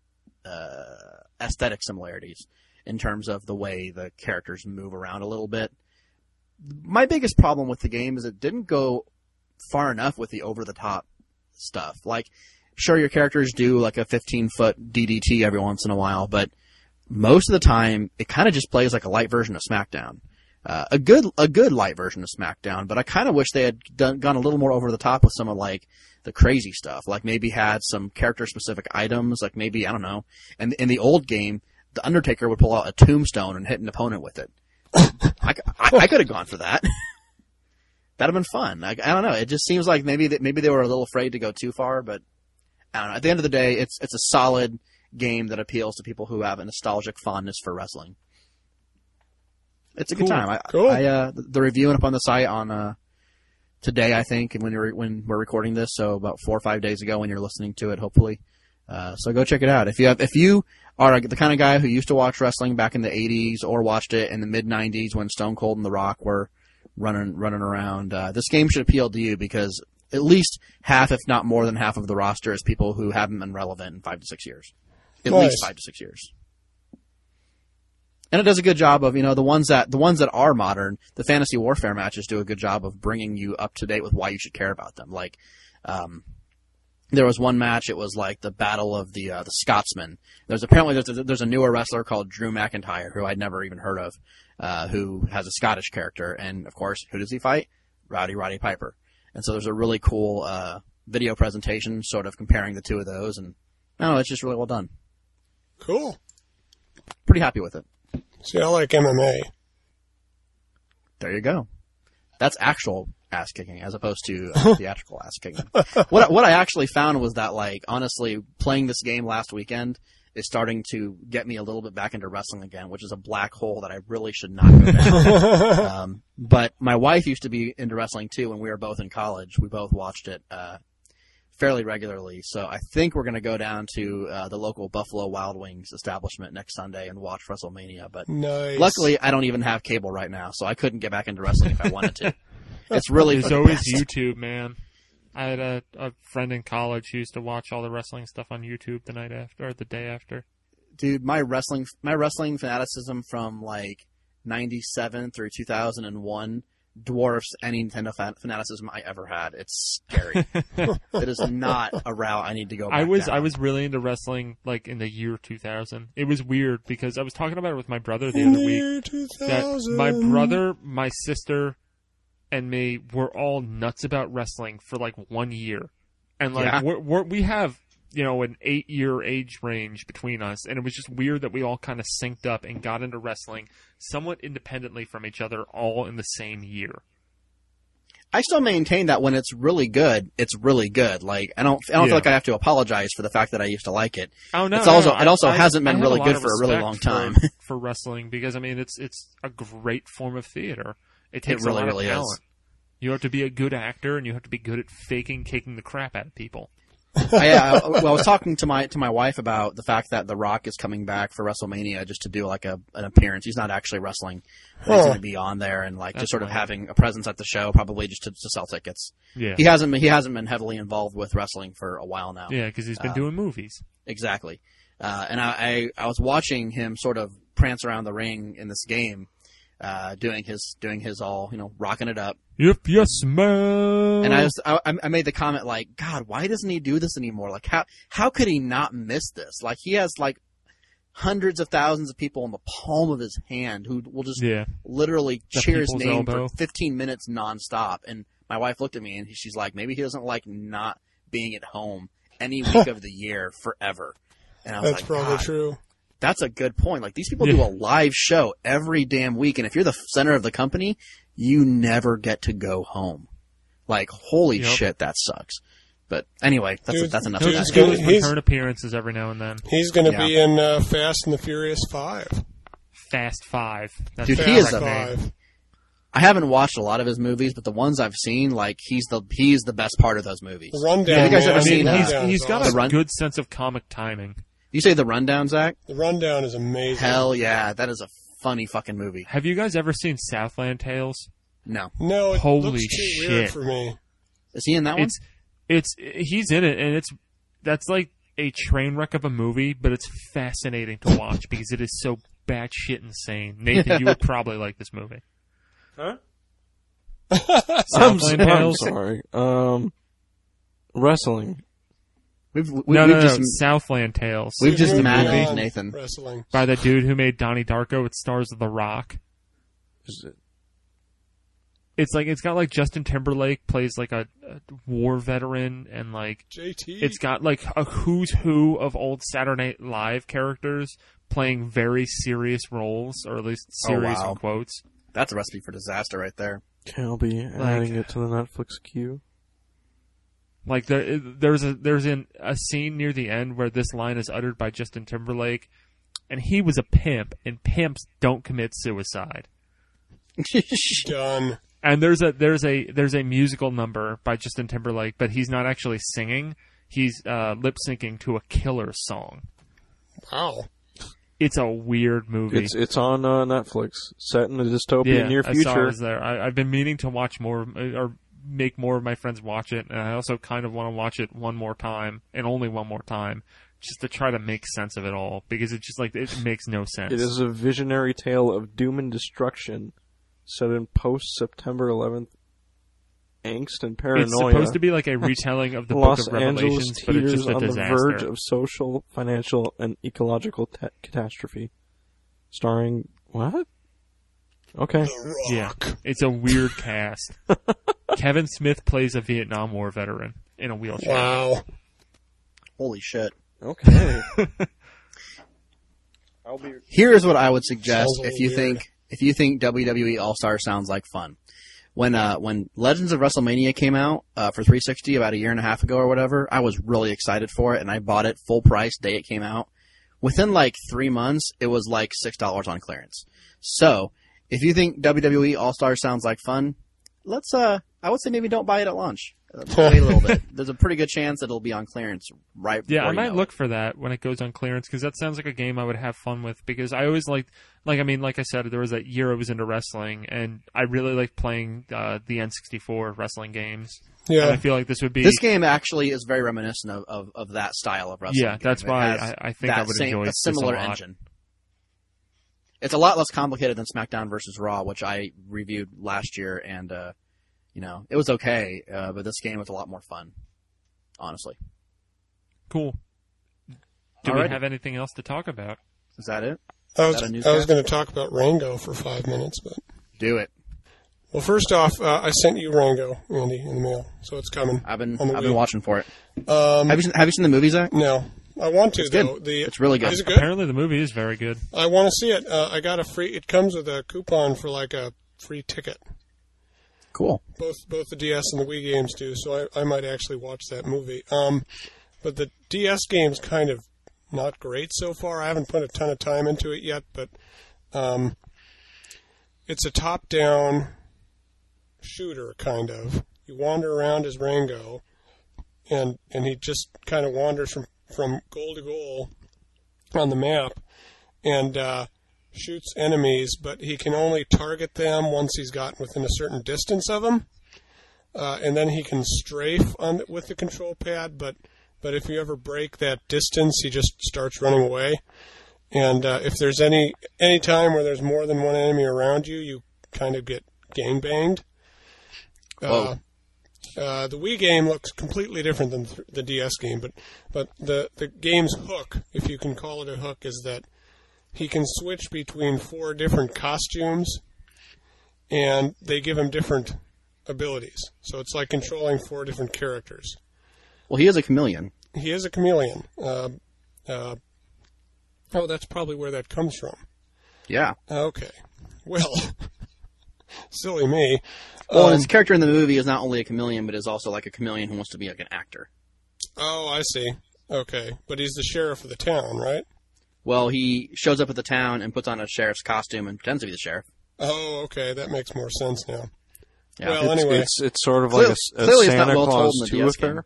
uh, aesthetic similarities in terms of the way the characters move around a little bit. My biggest problem with the game is it didn't go far enough with the over the top stuff. Like, sure, your characters do like a fifteen foot D D T every once in a while, but most of the time it kind of just plays like a light version of SmackDown. Uh, a good, a good light version of SmackDown, but I kind of wish they had done, gone a little more over the top with some of like the crazy stuff. Like maybe had some character specific items, like maybe, I don't know. And in the old game, the Undertaker would pull out a tombstone and hit an opponent with it. I, I, I could have gone for that. That'd have been fun. I, I don't know. It just seems like maybe that maybe they were a little afraid to go too far, but I don't know. At the end of the day, it's it's a solid game that appeals to people who have a nostalgic fondness for wrestling. It's a good Cool. time. I, Cool. I uh, the review up on the site on uh, today, I think, and when you're when we're recording this, so about four or five days ago when you're listening to it, hopefully. Uh, so go check it out. If you have, if you are the kind of guy who used to watch wrestling back in the eighties or watched it in the mid nineties when Stone Cold and The Rock were running running around, uh, this game should appeal to you because at least half, if not more than half, of the roster is people who haven't been relevant in five to six years, at Nice. least five to six years. And it does a good job of, you know, the ones that the ones that are modern, the Fantasy Warfare matches do a good job of bringing you up to date with why you should care about them. Like, um, there was one match. It was like the Battle of the uh, the Scotsman. There's apparently there's a, there's a newer wrestler called Drew McIntyre who I'd never even heard of, uh, who has a Scottish character, and of course, who does he fight? Rowdy Roddy Piper. And so there's a really cool uh, video presentation, sort of comparing the two of those, and I don't know, it's just really well done. Cool. Pretty happy with it. See, I like M M A. There you go. That's actual ass kicking as opposed to uh, theatrical ass kicking. What what I actually found was that, like, honestly, playing this game last weekend is starting to get me a little bit back into wrestling again, which is a black hole that I really should not go down. um, but my wife used to be into wrestling too when we were both in college. We both watched it uh, fairly regularly. So I think we're going to go down to uh, the local Buffalo Wild Wings establishment next Sunday and watch WrestleMania. But Nice. luckily, I don't even have cable right now, so I couldn't get back into wrestling if I wanted to. It's really There's for the always best. YouTube, man. I had a, a friend in college who used to watch all the wrestling stuff on YouTube the night after or the day after. Dude, my wrestling my wrestling fanaticism from like ninety-seven through two thousand one dwarfs any Nintendo fan- fanaticism I ever had. It's scary. It is not a route I need to go back I was down. I was really into wrestling like in the year two thousand. It was weird because I was talking about it with my brother the In other the week. year That two thousand. my brother, my sister, and me were all nuts about wrestling for like one year, and like Yeah. we're, we're, we have you know an eight year age range between us, and it was just weird that we all kind of synced up and got into wrestling somewhat independently from each other all in the same year. I still maintain that when it's really good, it's really good. Like I don't I don't Yeah. feel like I have to apologize for the fact that I used to like it. Oh no! It's no, also- no. it also I- hasn't I been have really lot good of for a really respect long time. for, for wrestling because I mean it's it's a great form of theater. It takes really, a lot really of is. talent. You have to be a good actor, and you have to be good at faking kicking the crap out of people. I, uh, well, I was talking to my to my wife about the fact that The Rock is coming back for WrestleMania just to do like a an appearance. He's not actually wrestling, but he's Huh. going to be on there and like That's just sort of funny. having a presence at the show, probably just to, to sell tickets. Yeah, He hasn't been, he hasn't been heavily involved with wrestling for a while now. yeah, because he's been Uh, doing movies. Exactly. Uh, and I, I I was watching him sort of prance around the ring in this game, uh, doing his doing his all you know rocking it up. If you smell, And I was, I, I made the comment like, God, why doesn't he do this anymore? Like, how how could he not miss this? Like, he has like hundreds of thousands of people in the palm of his hand who will just yeah, literally The cheer his people's name elbow. for fifteen minutes nonstop. And my wife looked at me and she's like, maybe he doesn't like not being at home any week of the year forever. And I was That's like, probably God, true. that's a good point. Like, these people Yeah. do a live show every damn week, and if you're the center of the company, you never get to go home. Like, holy Yep. shit, that sucks. But anyway, that's Dude, that's enough he'll of just that. do He's his gonna- return appearances every now and then. He's going to Yeah. be in uh, Fast and the Furious five. Fast Five. That's Dude, the he is correct a- name. five. I haven't watched a lot of his movies, but the ones I've seen, like, he's the he's the best part of those movies. The Rundown. Have you guys man. ever I seen mean, that? he's Rundown he's is got The a Run- good sense of comic timing. You say the Rundown, Zach? The Rundown is amazing. Hell yeah, that is a funny fucking movie. Have you guys ever seen Southland Tales? No. No, it Holy looks too shit. weird for me. Is he in that one? It's it's he's in it, and it's that's like a train wreck of a movie, but it's fascinating to watch because it is so batshit insane. Nathan, you would probably like this movie. Huh? I'm, Southland so- I'm Tales. sorry. Um, wrestling. We've, we, No, we've no, no, just Southland Tales. We've just Moving managed on. Nathan. Wrestling. by the dude who made Donnie Darko. It stars The Rock. Is it? It's like it's got like Justin Timberlake plays like a, a war veteran, and like J T. it's got like a who's who of old Saturday Night Live characters playing very serious roles, or at least Oh, serious wow. in quotes. That's a recipe for disaster right there. Okay, I'll be adding it to the Netflix queue. Like there, there's a there's an, a scene near the end where this line is uttered by Justin Timberlake, and he was a pimp, and pimps don't commit suicide. Done. And there's a there's a there's a musical number by Justin Timberlake, but he's not actually singing. He's uh, lip syncing to a Killer song. Wow. It's a weird movie. It's it's on uh, Netflix, set in a dystopian yeah, near I saw it future. was there. I, I've been meaning to watch more or make more of my friends watch it, and I also kind of want to watch it one more time and only one more time, just to try to make sense of it all, because it's just like it makes no sense. It is a visionary tale of doom and destruction, set in post September eleventh angst and paranoia. It's supposed to be like a retelling of the Los Book of Angeles Revelations, but it's teeters just a on the disaster. verge of social, financial, and ecological ta- catastrophe. Starring what? Okay. The Yeah, Rock. it's a weird cast. Kevin Smith plays a Vietnam War veteran in a wheelchair. Wow. Holy shit. Okay. I'll be. Here's what I would suggest Sounds a if you little weird. think if you think W W E All Star sounds like fun. When uh when Legends of WrestleMania came out uh, for three sixty about a year and a half ago or whatever, I was really excited for it, and I bought it full price day it came out. Within like three months, it was like six dollars on clearance. So if you think W W E All Star sounds like fun, let's uh I would say maybe don't buy it at launch. Uh, wait a little bit. There's a pretty good chance it'll be on clearance right. Yeah, before I you might know look it. for that when it goes on clearance, because that sounds like a game I would have fun with, because I always liked, like, I mean, like I said, there was that year I was into wrestling, and I really liked playing uh, the N sixty-four wrestling games. And I Yeah. feel like this would be... This game actually is very reminiscent of, of, of that style of wrestling. Yeah, that's game. It why has I, I think I that would same, enjoy a this a similar lot. engine. It's a lot less complicated than SmackDown versus Raw, which I reviewed last year, and uh, you know it was okay, uh, but this game was a lot more fun, honestly. Cool. Do we Alrighty. have anything else to talk about? Is that it? I was, that a I newscast? was going to talk about Rango for five minutes, but... Do it. Well, first off, uh, I sent you Rango, Andy, in the mail, so it's coming. I've been On the I've been Wii. watching for it. Um, Have you seen, have you seen the movie, Zach? no. I want to, It's good. though. The, It's really good. Is it good? Apparently the movie is very good. I want to see it. Uh, I got a free... It comes with a coupon for, like, a free ticket. Cool. Both both the D S and the Wii games do, so I, I might actually watch that movie. Um, but the D S game's kind of not great so far. I haven't put a ton of time into it yet, but um, it's a top-down shooter, kind of. You wander around as Rango, and and he just kind of wanders from, from goal to goal on the map, and uh, shoots enemies, but he can only target them once he's gotten within a certain distance of them, uh, and then he can strafe on with the control pad. But but if you ever break that distance, he just starts running away. And uh, if there's any any time where there's more than one enemy around you, you kind of get gangbanged. Uh, uh, the Wii game looks completely different than th- the D S game, but but the the game's hook, if you can call it a hook, is that he can switch between four different costumes, and they give him different abilities. So it's like controlling four different characters. Well, he is a chameleon. He is a chameleon. Uh, uh, oh, that's probably where that comes from. Yeah. Okay. Well, silly me. Well, Um, his character in the movie is not only a chameleon, but is also like a chameleon who wants to be like an actor. Oh, I see. Okay. But he's the sheriff of the town, right? Well, he shows up at the town and puts on a sheriff's costume and pretends to be the sheriff. Oh, okay. That makes more sense now. Yeah. Well, It's, anyway. it's it's sort of Clear- like a, a clearly it's not Santa well told Claus in the two D S affair.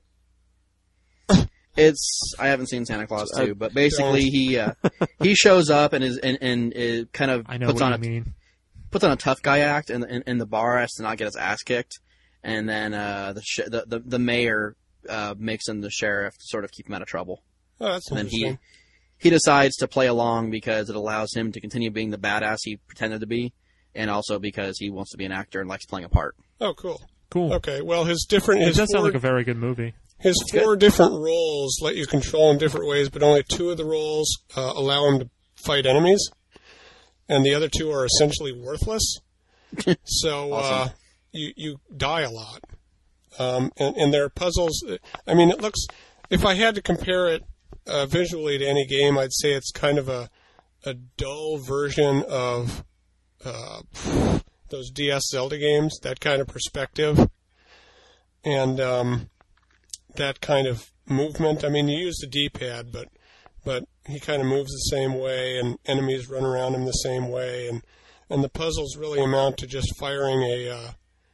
It's I haven't seen Santa Claus I two, but basically don't. he uh, he shows up and is and, and is kind of I know puts what on you a mean. puts on a tough guy act in, in, in the bar as to not get his ass kicked, and then uh, the, sh- the the the mayor uh, makes him the sheriff to sort of keep him out of trouble. Oh, that's And then interesting. he he decides to play along because it allows him to continue being the badass he pretended to be, and also because he wants to be an actor and likes playing a part. Oh, cool. Cool. Okay. Well, his different It his does sound four, like a very good movie. his four different roles let you control in different ways, but only two of the roles uh, allow him to fight enemies, and the other two are essentially worthless. So uh, Awesome. you you die a lot, um, and and there are puzzles. I mean, it looks. If I had to compare it uh, visually to any game, I'd say it's kind of a a dull version of uh, those D S Zelda games. That kind of perspective, and um, that kind of movement. I mean, you use the D-pad, but but he kind of moves the same way, and enemies run around him the same way, and and the puzzles really amount to just firing a uh,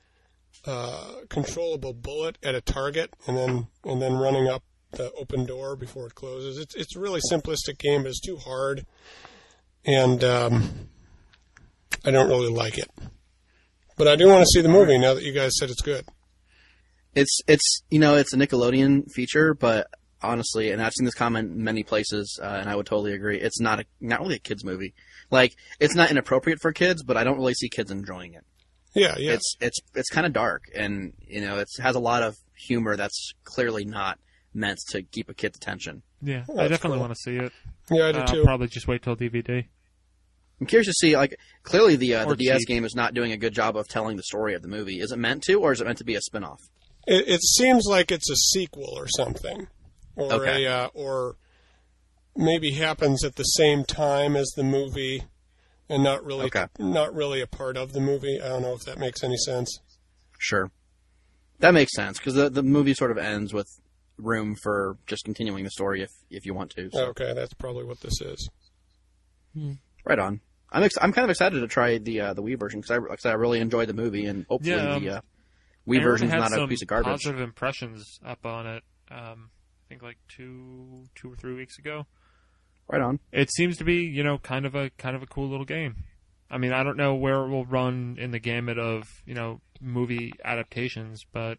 uh, controllable bullet at a target, and then and then running up the open door before it closes. It's it's a really simplistic game, but it's too hard, and um, I don't really like it. But I do want to see the movie now that you guys said it's good. It's it's you know it's a Nickelodeon feature, but honestly, and I've seen this comment in many places, uh, and I would totally agree. It's not a not really a kids movie. Like, it's not inappropriate for kids, but I don't really see kids enjoying it. Yeah, yeah. It's it's it's kind of dark, and you know it has a lot of humor that's clearly not meant to keep a kid's attention. Yeah, Oh, I that's definitely cool. want to see it. Yeah, I do Uh, too. I'll probably just wait till D V D. I'm curious to see, like, clearly the uh, Or the D S cheap. game is not doing a good job of telling the story of the movie. Is it meant to, or is it meant to be a spin-off? It, it seems like it's a sequel or something, or Okay. a uh, or maybe happens at the same time as the movie, and not really Okay. not really a part of the movie. I don't know if that makes any sense. Sure. That makes sense, because the, the movie sort of ends with room for just continuing the story if, if you want to. So. Okay, that's probably what this is. Right on. I'm ex- I'm kind of excited to try the uh, the Wii version, because I, like I said, I really enjoyed the movie, and hopefully Yeah, um, the uh, Wii Aaron version's had not a some piece of garbage. Positive impressions up on it. Um, I think like two, two or three weeks ago. Right on. It seems to be, you know, kind of a kind of a cool little game. I mean, I don't know where it will run in the gamut of, you know, movie adaptations, but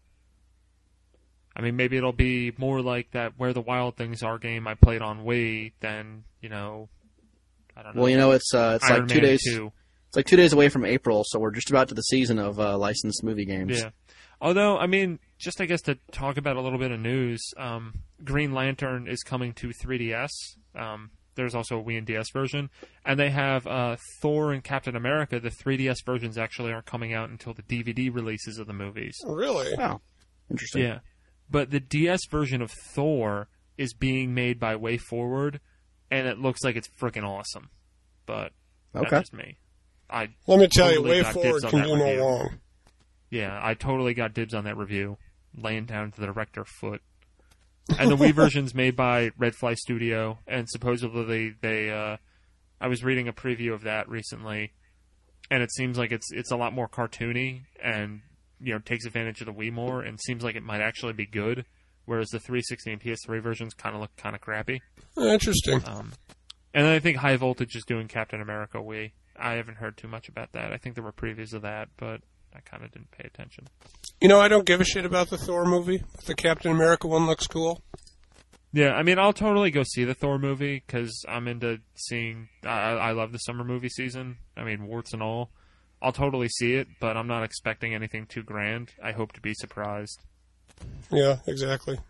I mean, maybe it'll be more like that Where the Wild Things Are game I played on Wii than, you know, I don't know. Well, you know, it's uh, it's Iron like two Man days. two. It's like two days away from April, so we're just about to the season of uh, licensed movie games. Yeah. Although, I mean, just I guess to talk about a little bit of news, um, Green Lantern is coming to three D S. Um, there's also a Wii and D S version. And they have uh, Thor and Captain America. The three D S versions actually aren't coming out until the D V D releases of the movies. Really? Oh, interesting. Yeah. But the D S version of Thor is being made by Way Forward, and it looks like it's freaking awesome. But that's Okay. just me. I Let me tell Totally you, Way got Forward dibs on can that do no review. wrong. Yeah, I totally got dibs on that review, laying down to the director foot. And the Wii version's made by Red Fly Studio, and supposedly they, uh, I was reading a preview of that recently, and it seems like it's it's a lot more cartoony, and you know takes advantage of the Wii more, and seems like it might actually be good. Whereas the three sixty and P S three versions kind of look kind of crappy. Interesting. Um, and then I think High Voltage is doing Captain America Wii. I haven't heard too much about that. I think there were previews of that, but I kind of didn't pay attention. You know, I don't give a shit about the Thor movie. The Captain America one looks cool. Yeah, I mean, I'll totally go see the Thor movie because I'm into seeing. I, I love the summer movie season. I mean, warts and all. I'll totally see it, but I'm not expecting anything too grand. I hope to be surprised. Yeah, exactly.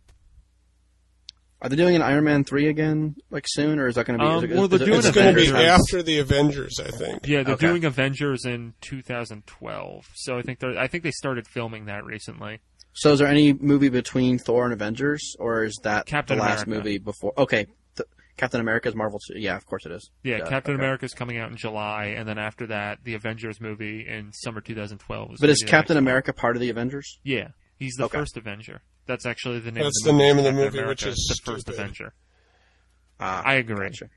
Are they doing an Iron Man three again, like soon, or is that going to be? Um, is it, well, is they're it- doing is It's it going to be Avengers? after the Avengers, I think. Yeah, they're Okay. doing Avengers in two thousand twelve, so I think they're. I think they started filming that recently. So, is there any movie between Thor and Avengers, or is that Captain the last America. movie before? Okay, th- Captain America's Marvel. too. Yeah, of course it is. Yeah, Yeah, Captain okay. America's coming out in July, and then after that, the Avengers movie in summer two thousand twelve. But is gonna be the Captain next one. America part of the Avengers? Yeah, he's the Okay. first Avenger. That's actually the name. That's of the the movie, name of the Captain movie, America, which is the first stupid. Avenger. Ah, I agree. gotcha.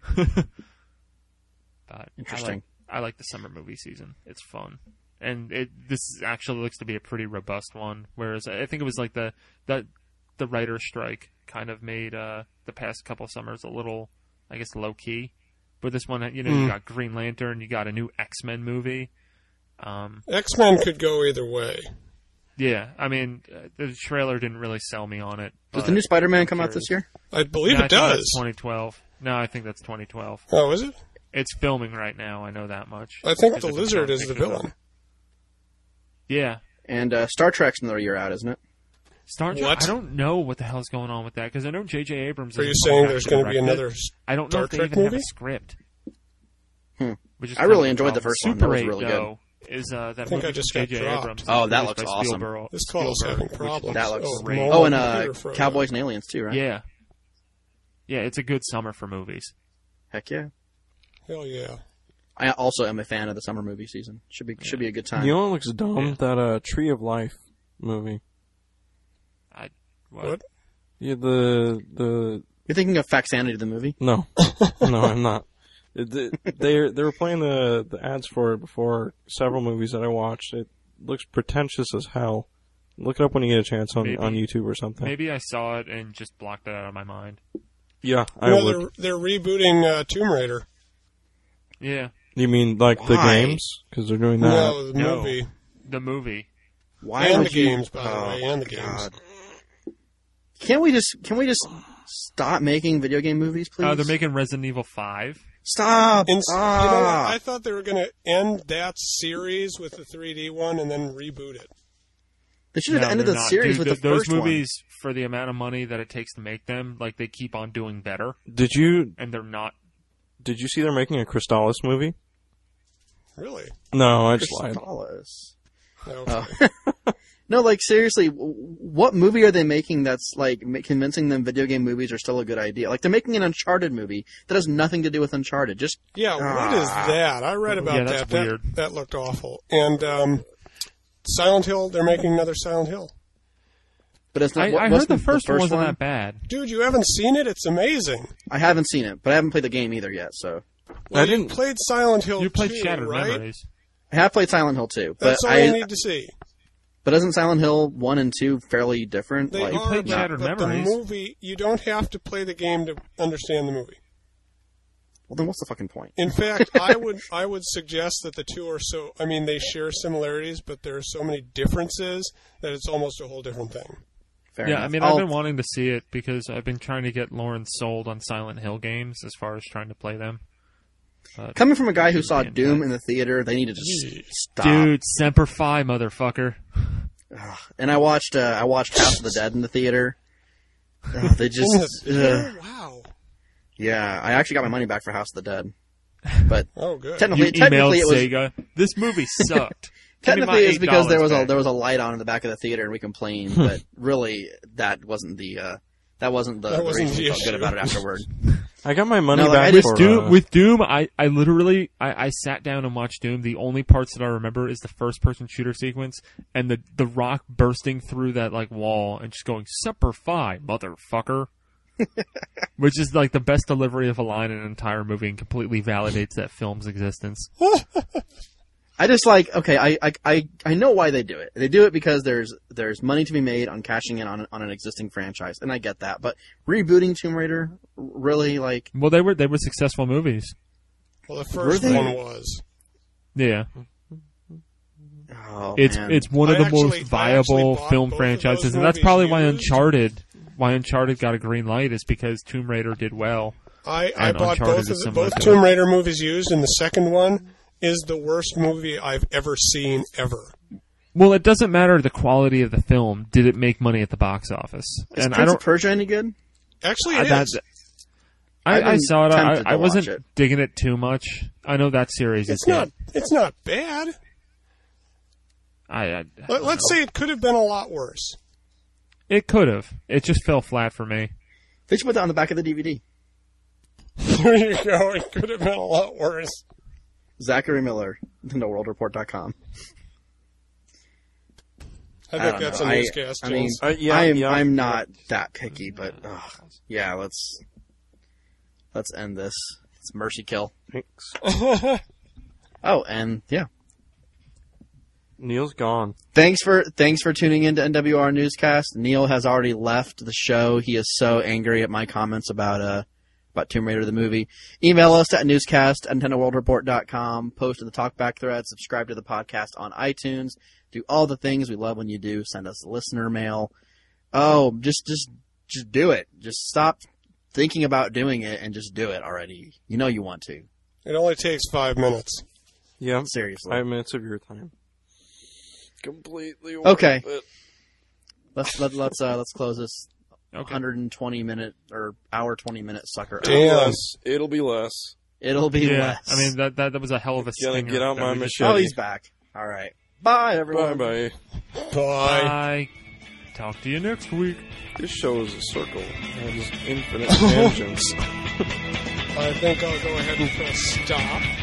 But Interesting. I like, I like the summer movie season. It's fun, and it this actually looks to be a pretty robust one. Whereas I think it was like the the the writer's strike kind of made uh, the past couple summers a little, I guess, low key. But this one, you know, you Mm. got Green Lantern, you got a new X-Men movie. Um, X-Men could go either way. yeah, I mean, uh, the trailer didn't really sell me on it. Does but- the new Spider-Man come out curious. this year? I believe No, I it think does. that's twenty twelve. No, I think that's twenty twelve. Oh, is it? It's filming right now. I know that much. I think Because the I've been Lizard showing is the pictures of villain. it. Yeah, And uh, Star Trek's another year out, isn't it? Star Trek. What? I don't know what the hell's going on with that because I know J J Abrams. Are is you going saying back there's to going to be direct it. another? I don't know Star if they Trek even have movie? a script. Hmm. Which is I kind really of enjoyed the problem. first one. That Super was eight, really good. though, is uh, that I think movie I just from got J J dropped. Abrams? Oh, that released looks by awesome. Spielberg- This call is Spielberg, having which- problems. That looks oh, great. Nolan Oh, and and uh, Peter Frodo. Cowboys and Aliens too, right? Yeah, yeah, it's a good summer for movies. Heck yeah. Hell yeah. I also am a fan of the summer movie season. Should be should be a good time. You know what looks dumb? Yeah. That uh, Tree of Life movie. I what? What? Yeah, the the You're thinking of Faxanity, the movie? no, no, I'm not. It, it- they they were playing the the ads for it before several movies that I watched. It looks pretentious as hell. Look it up when you get a chance on, Maybe. on YouTube or something. Maybe I saw it and just blocked it out of my mind. Yeah, I No, would. they're, they're rebooting uh, Tomb Raider. Yeah, You mean like the Why? games? Because they're doing that. No, the No. movie. the movie. Why And would the you- games, by the Oh, way, and the God. games. Can't we just can we just stop making video game movies, please? Uh, they're making Resident Evil five. Stop. In, you know, Ah. I thought they were going to end that series with the three D one and then reboot it. They should have No, ended they're the not. series Dude, with th- the those first movies, for the amount of money that it takes to make them, like they keep on doing better, Did you and they're not. did you see they're making a Crystalis movie? Really? No, I one. just lied. Crystalis. Okay. Oh. No, like seriously, w- what movie are they making that's like ma- convincing them video game movies are still a good idea? Like they're making an Uncharted movie that has nothing to do with Uncharted. Just Yeah, what Ah. is that? I read about Yeah, that's that. That- weird. That, looked awful. And um, Silent Hill, they're making another Silent Hill. but it's not. I, what- I what's heard the first, one wasn't one? that bad. Dude, you haven't seen it? It's amazing. I haven't seen it, but I haven't played the game either yet. So Well, I you didn't- played Silent Hill You played two, Shattered right? Memories. I have played Silent Hill two, but That's all I. you need to see. But isn't Silent Hill one and two fairly different? They like, are, played but, Shattered but Memories. the movie, you don't have to play the game to understand the movie. well, then what's the fucking point? In fact, I would I would suggest that the two are so. I mean, they share similarities, but there are so many differences that it's almost a whole different thing. Fair Yeah, enough. I mean, I'll- I've been wanting to see it because I've been trying to get Lauren sold on Silent Hill games as far as trying to play them. But, Coming from a guy who saw Damn Doom that. in the theater, they need to just stop. dude, Semper Fi, motherfucker. And I watched uh, I watched House of the Dead in the theater. Ugh, they In just the ugh. theater? Wow. Yeah, I actually got my money back for House of the Dead. But Oh, good. You technically, emailed technically it was Sega. This movie sucked. Give me my technically it's because there eight dollars was a back. there was a light on in the back of the theater and we complained, but really that wasn't the uh, that wasn't the, That the wasn't reason the we felt good issue. about it afterward. I got my money No, like, I back just for Doom, uh, with Doom, I, I literally I, I sat down and watched Doom. The only parts that I remember is the first person shooter sequence and the the Rock bursting through that like wall and just going Semper Fi, motherfucker. Which is like the best delivery of a line in an entire movie and completely validates that film's existence. I just like okay, I, I I I know why they do it. They do it because there's there's money to be made on cashing in on on an existing franchise, and I get that. But rebooting Tomb Raider, really like Well, they were they were successful movies. Well, the first Were they? one was. Yeah, oh, it's man. it's one of I the actually- most I actually viable bought film both of franchises, those and that's movies probably why used. Uncharted why Uncharted got a green light is because Tomb Raider did well. I, I And bought Uncharted both is of the, similar both to it. Tomb Raider movies used, and the second one is the worst movie I've ever seen ever. Well, it doesn't matter the quality of the film. Did it make money at the box office? Is and Prince I don't. of Persia any good? Actually, I, it that, is. I, I've I been saw it. tempted I, I to wasn't watch it. digging it too much. I know that series It's is not. good. It's not bad. I, I Let, let's say it could have been a lot worse. it could have. It just fell flat for me. They should put that on the back of the D V D. There you go. It could have been a lot worse. Zachary Miller, Nintendo World Report dot com. I I think don't that's know. a I- newscast, I mean, James. Uh, yeah, I'm yeah. I'm not that picky, but ugh, yeah, let's let's end this. It's mercy kill. Thanks. Oh, and yeah, Neil's gone. thanks for thanks for tuning in to N W R Newscast. Neil has already left the show. He is so angry at my comments about uh about Tomb Raider the movie. Email us at newscast at Nintendo World Report dot com. Post to the Talkback thread. Subscribe to the podcast on iTunes. Do all the things we love when you do. Send us listener mail. Oh, just just just do it. Just stop thinking about doing it and just do it already. You know you want to. It only takes five minutes. Yeah, Seriously. five minutes of your time. Completely. Okay. worth it. Let's let, let's uh let's close this Okay. one hundred twenty minute or hour twenty minute sucker. out. Damn. Less. It'll be less. It'll be Yeah, less. I mean that, that that was a hell of a Gotta stinger. get out that my we just- machete. Oh, he's back. All right. Bye, everyone. Bye bye. Bye. Bye. Talk to you next week. This show is a circle. It has infinite tangents. I think I'll go ahead and press stop.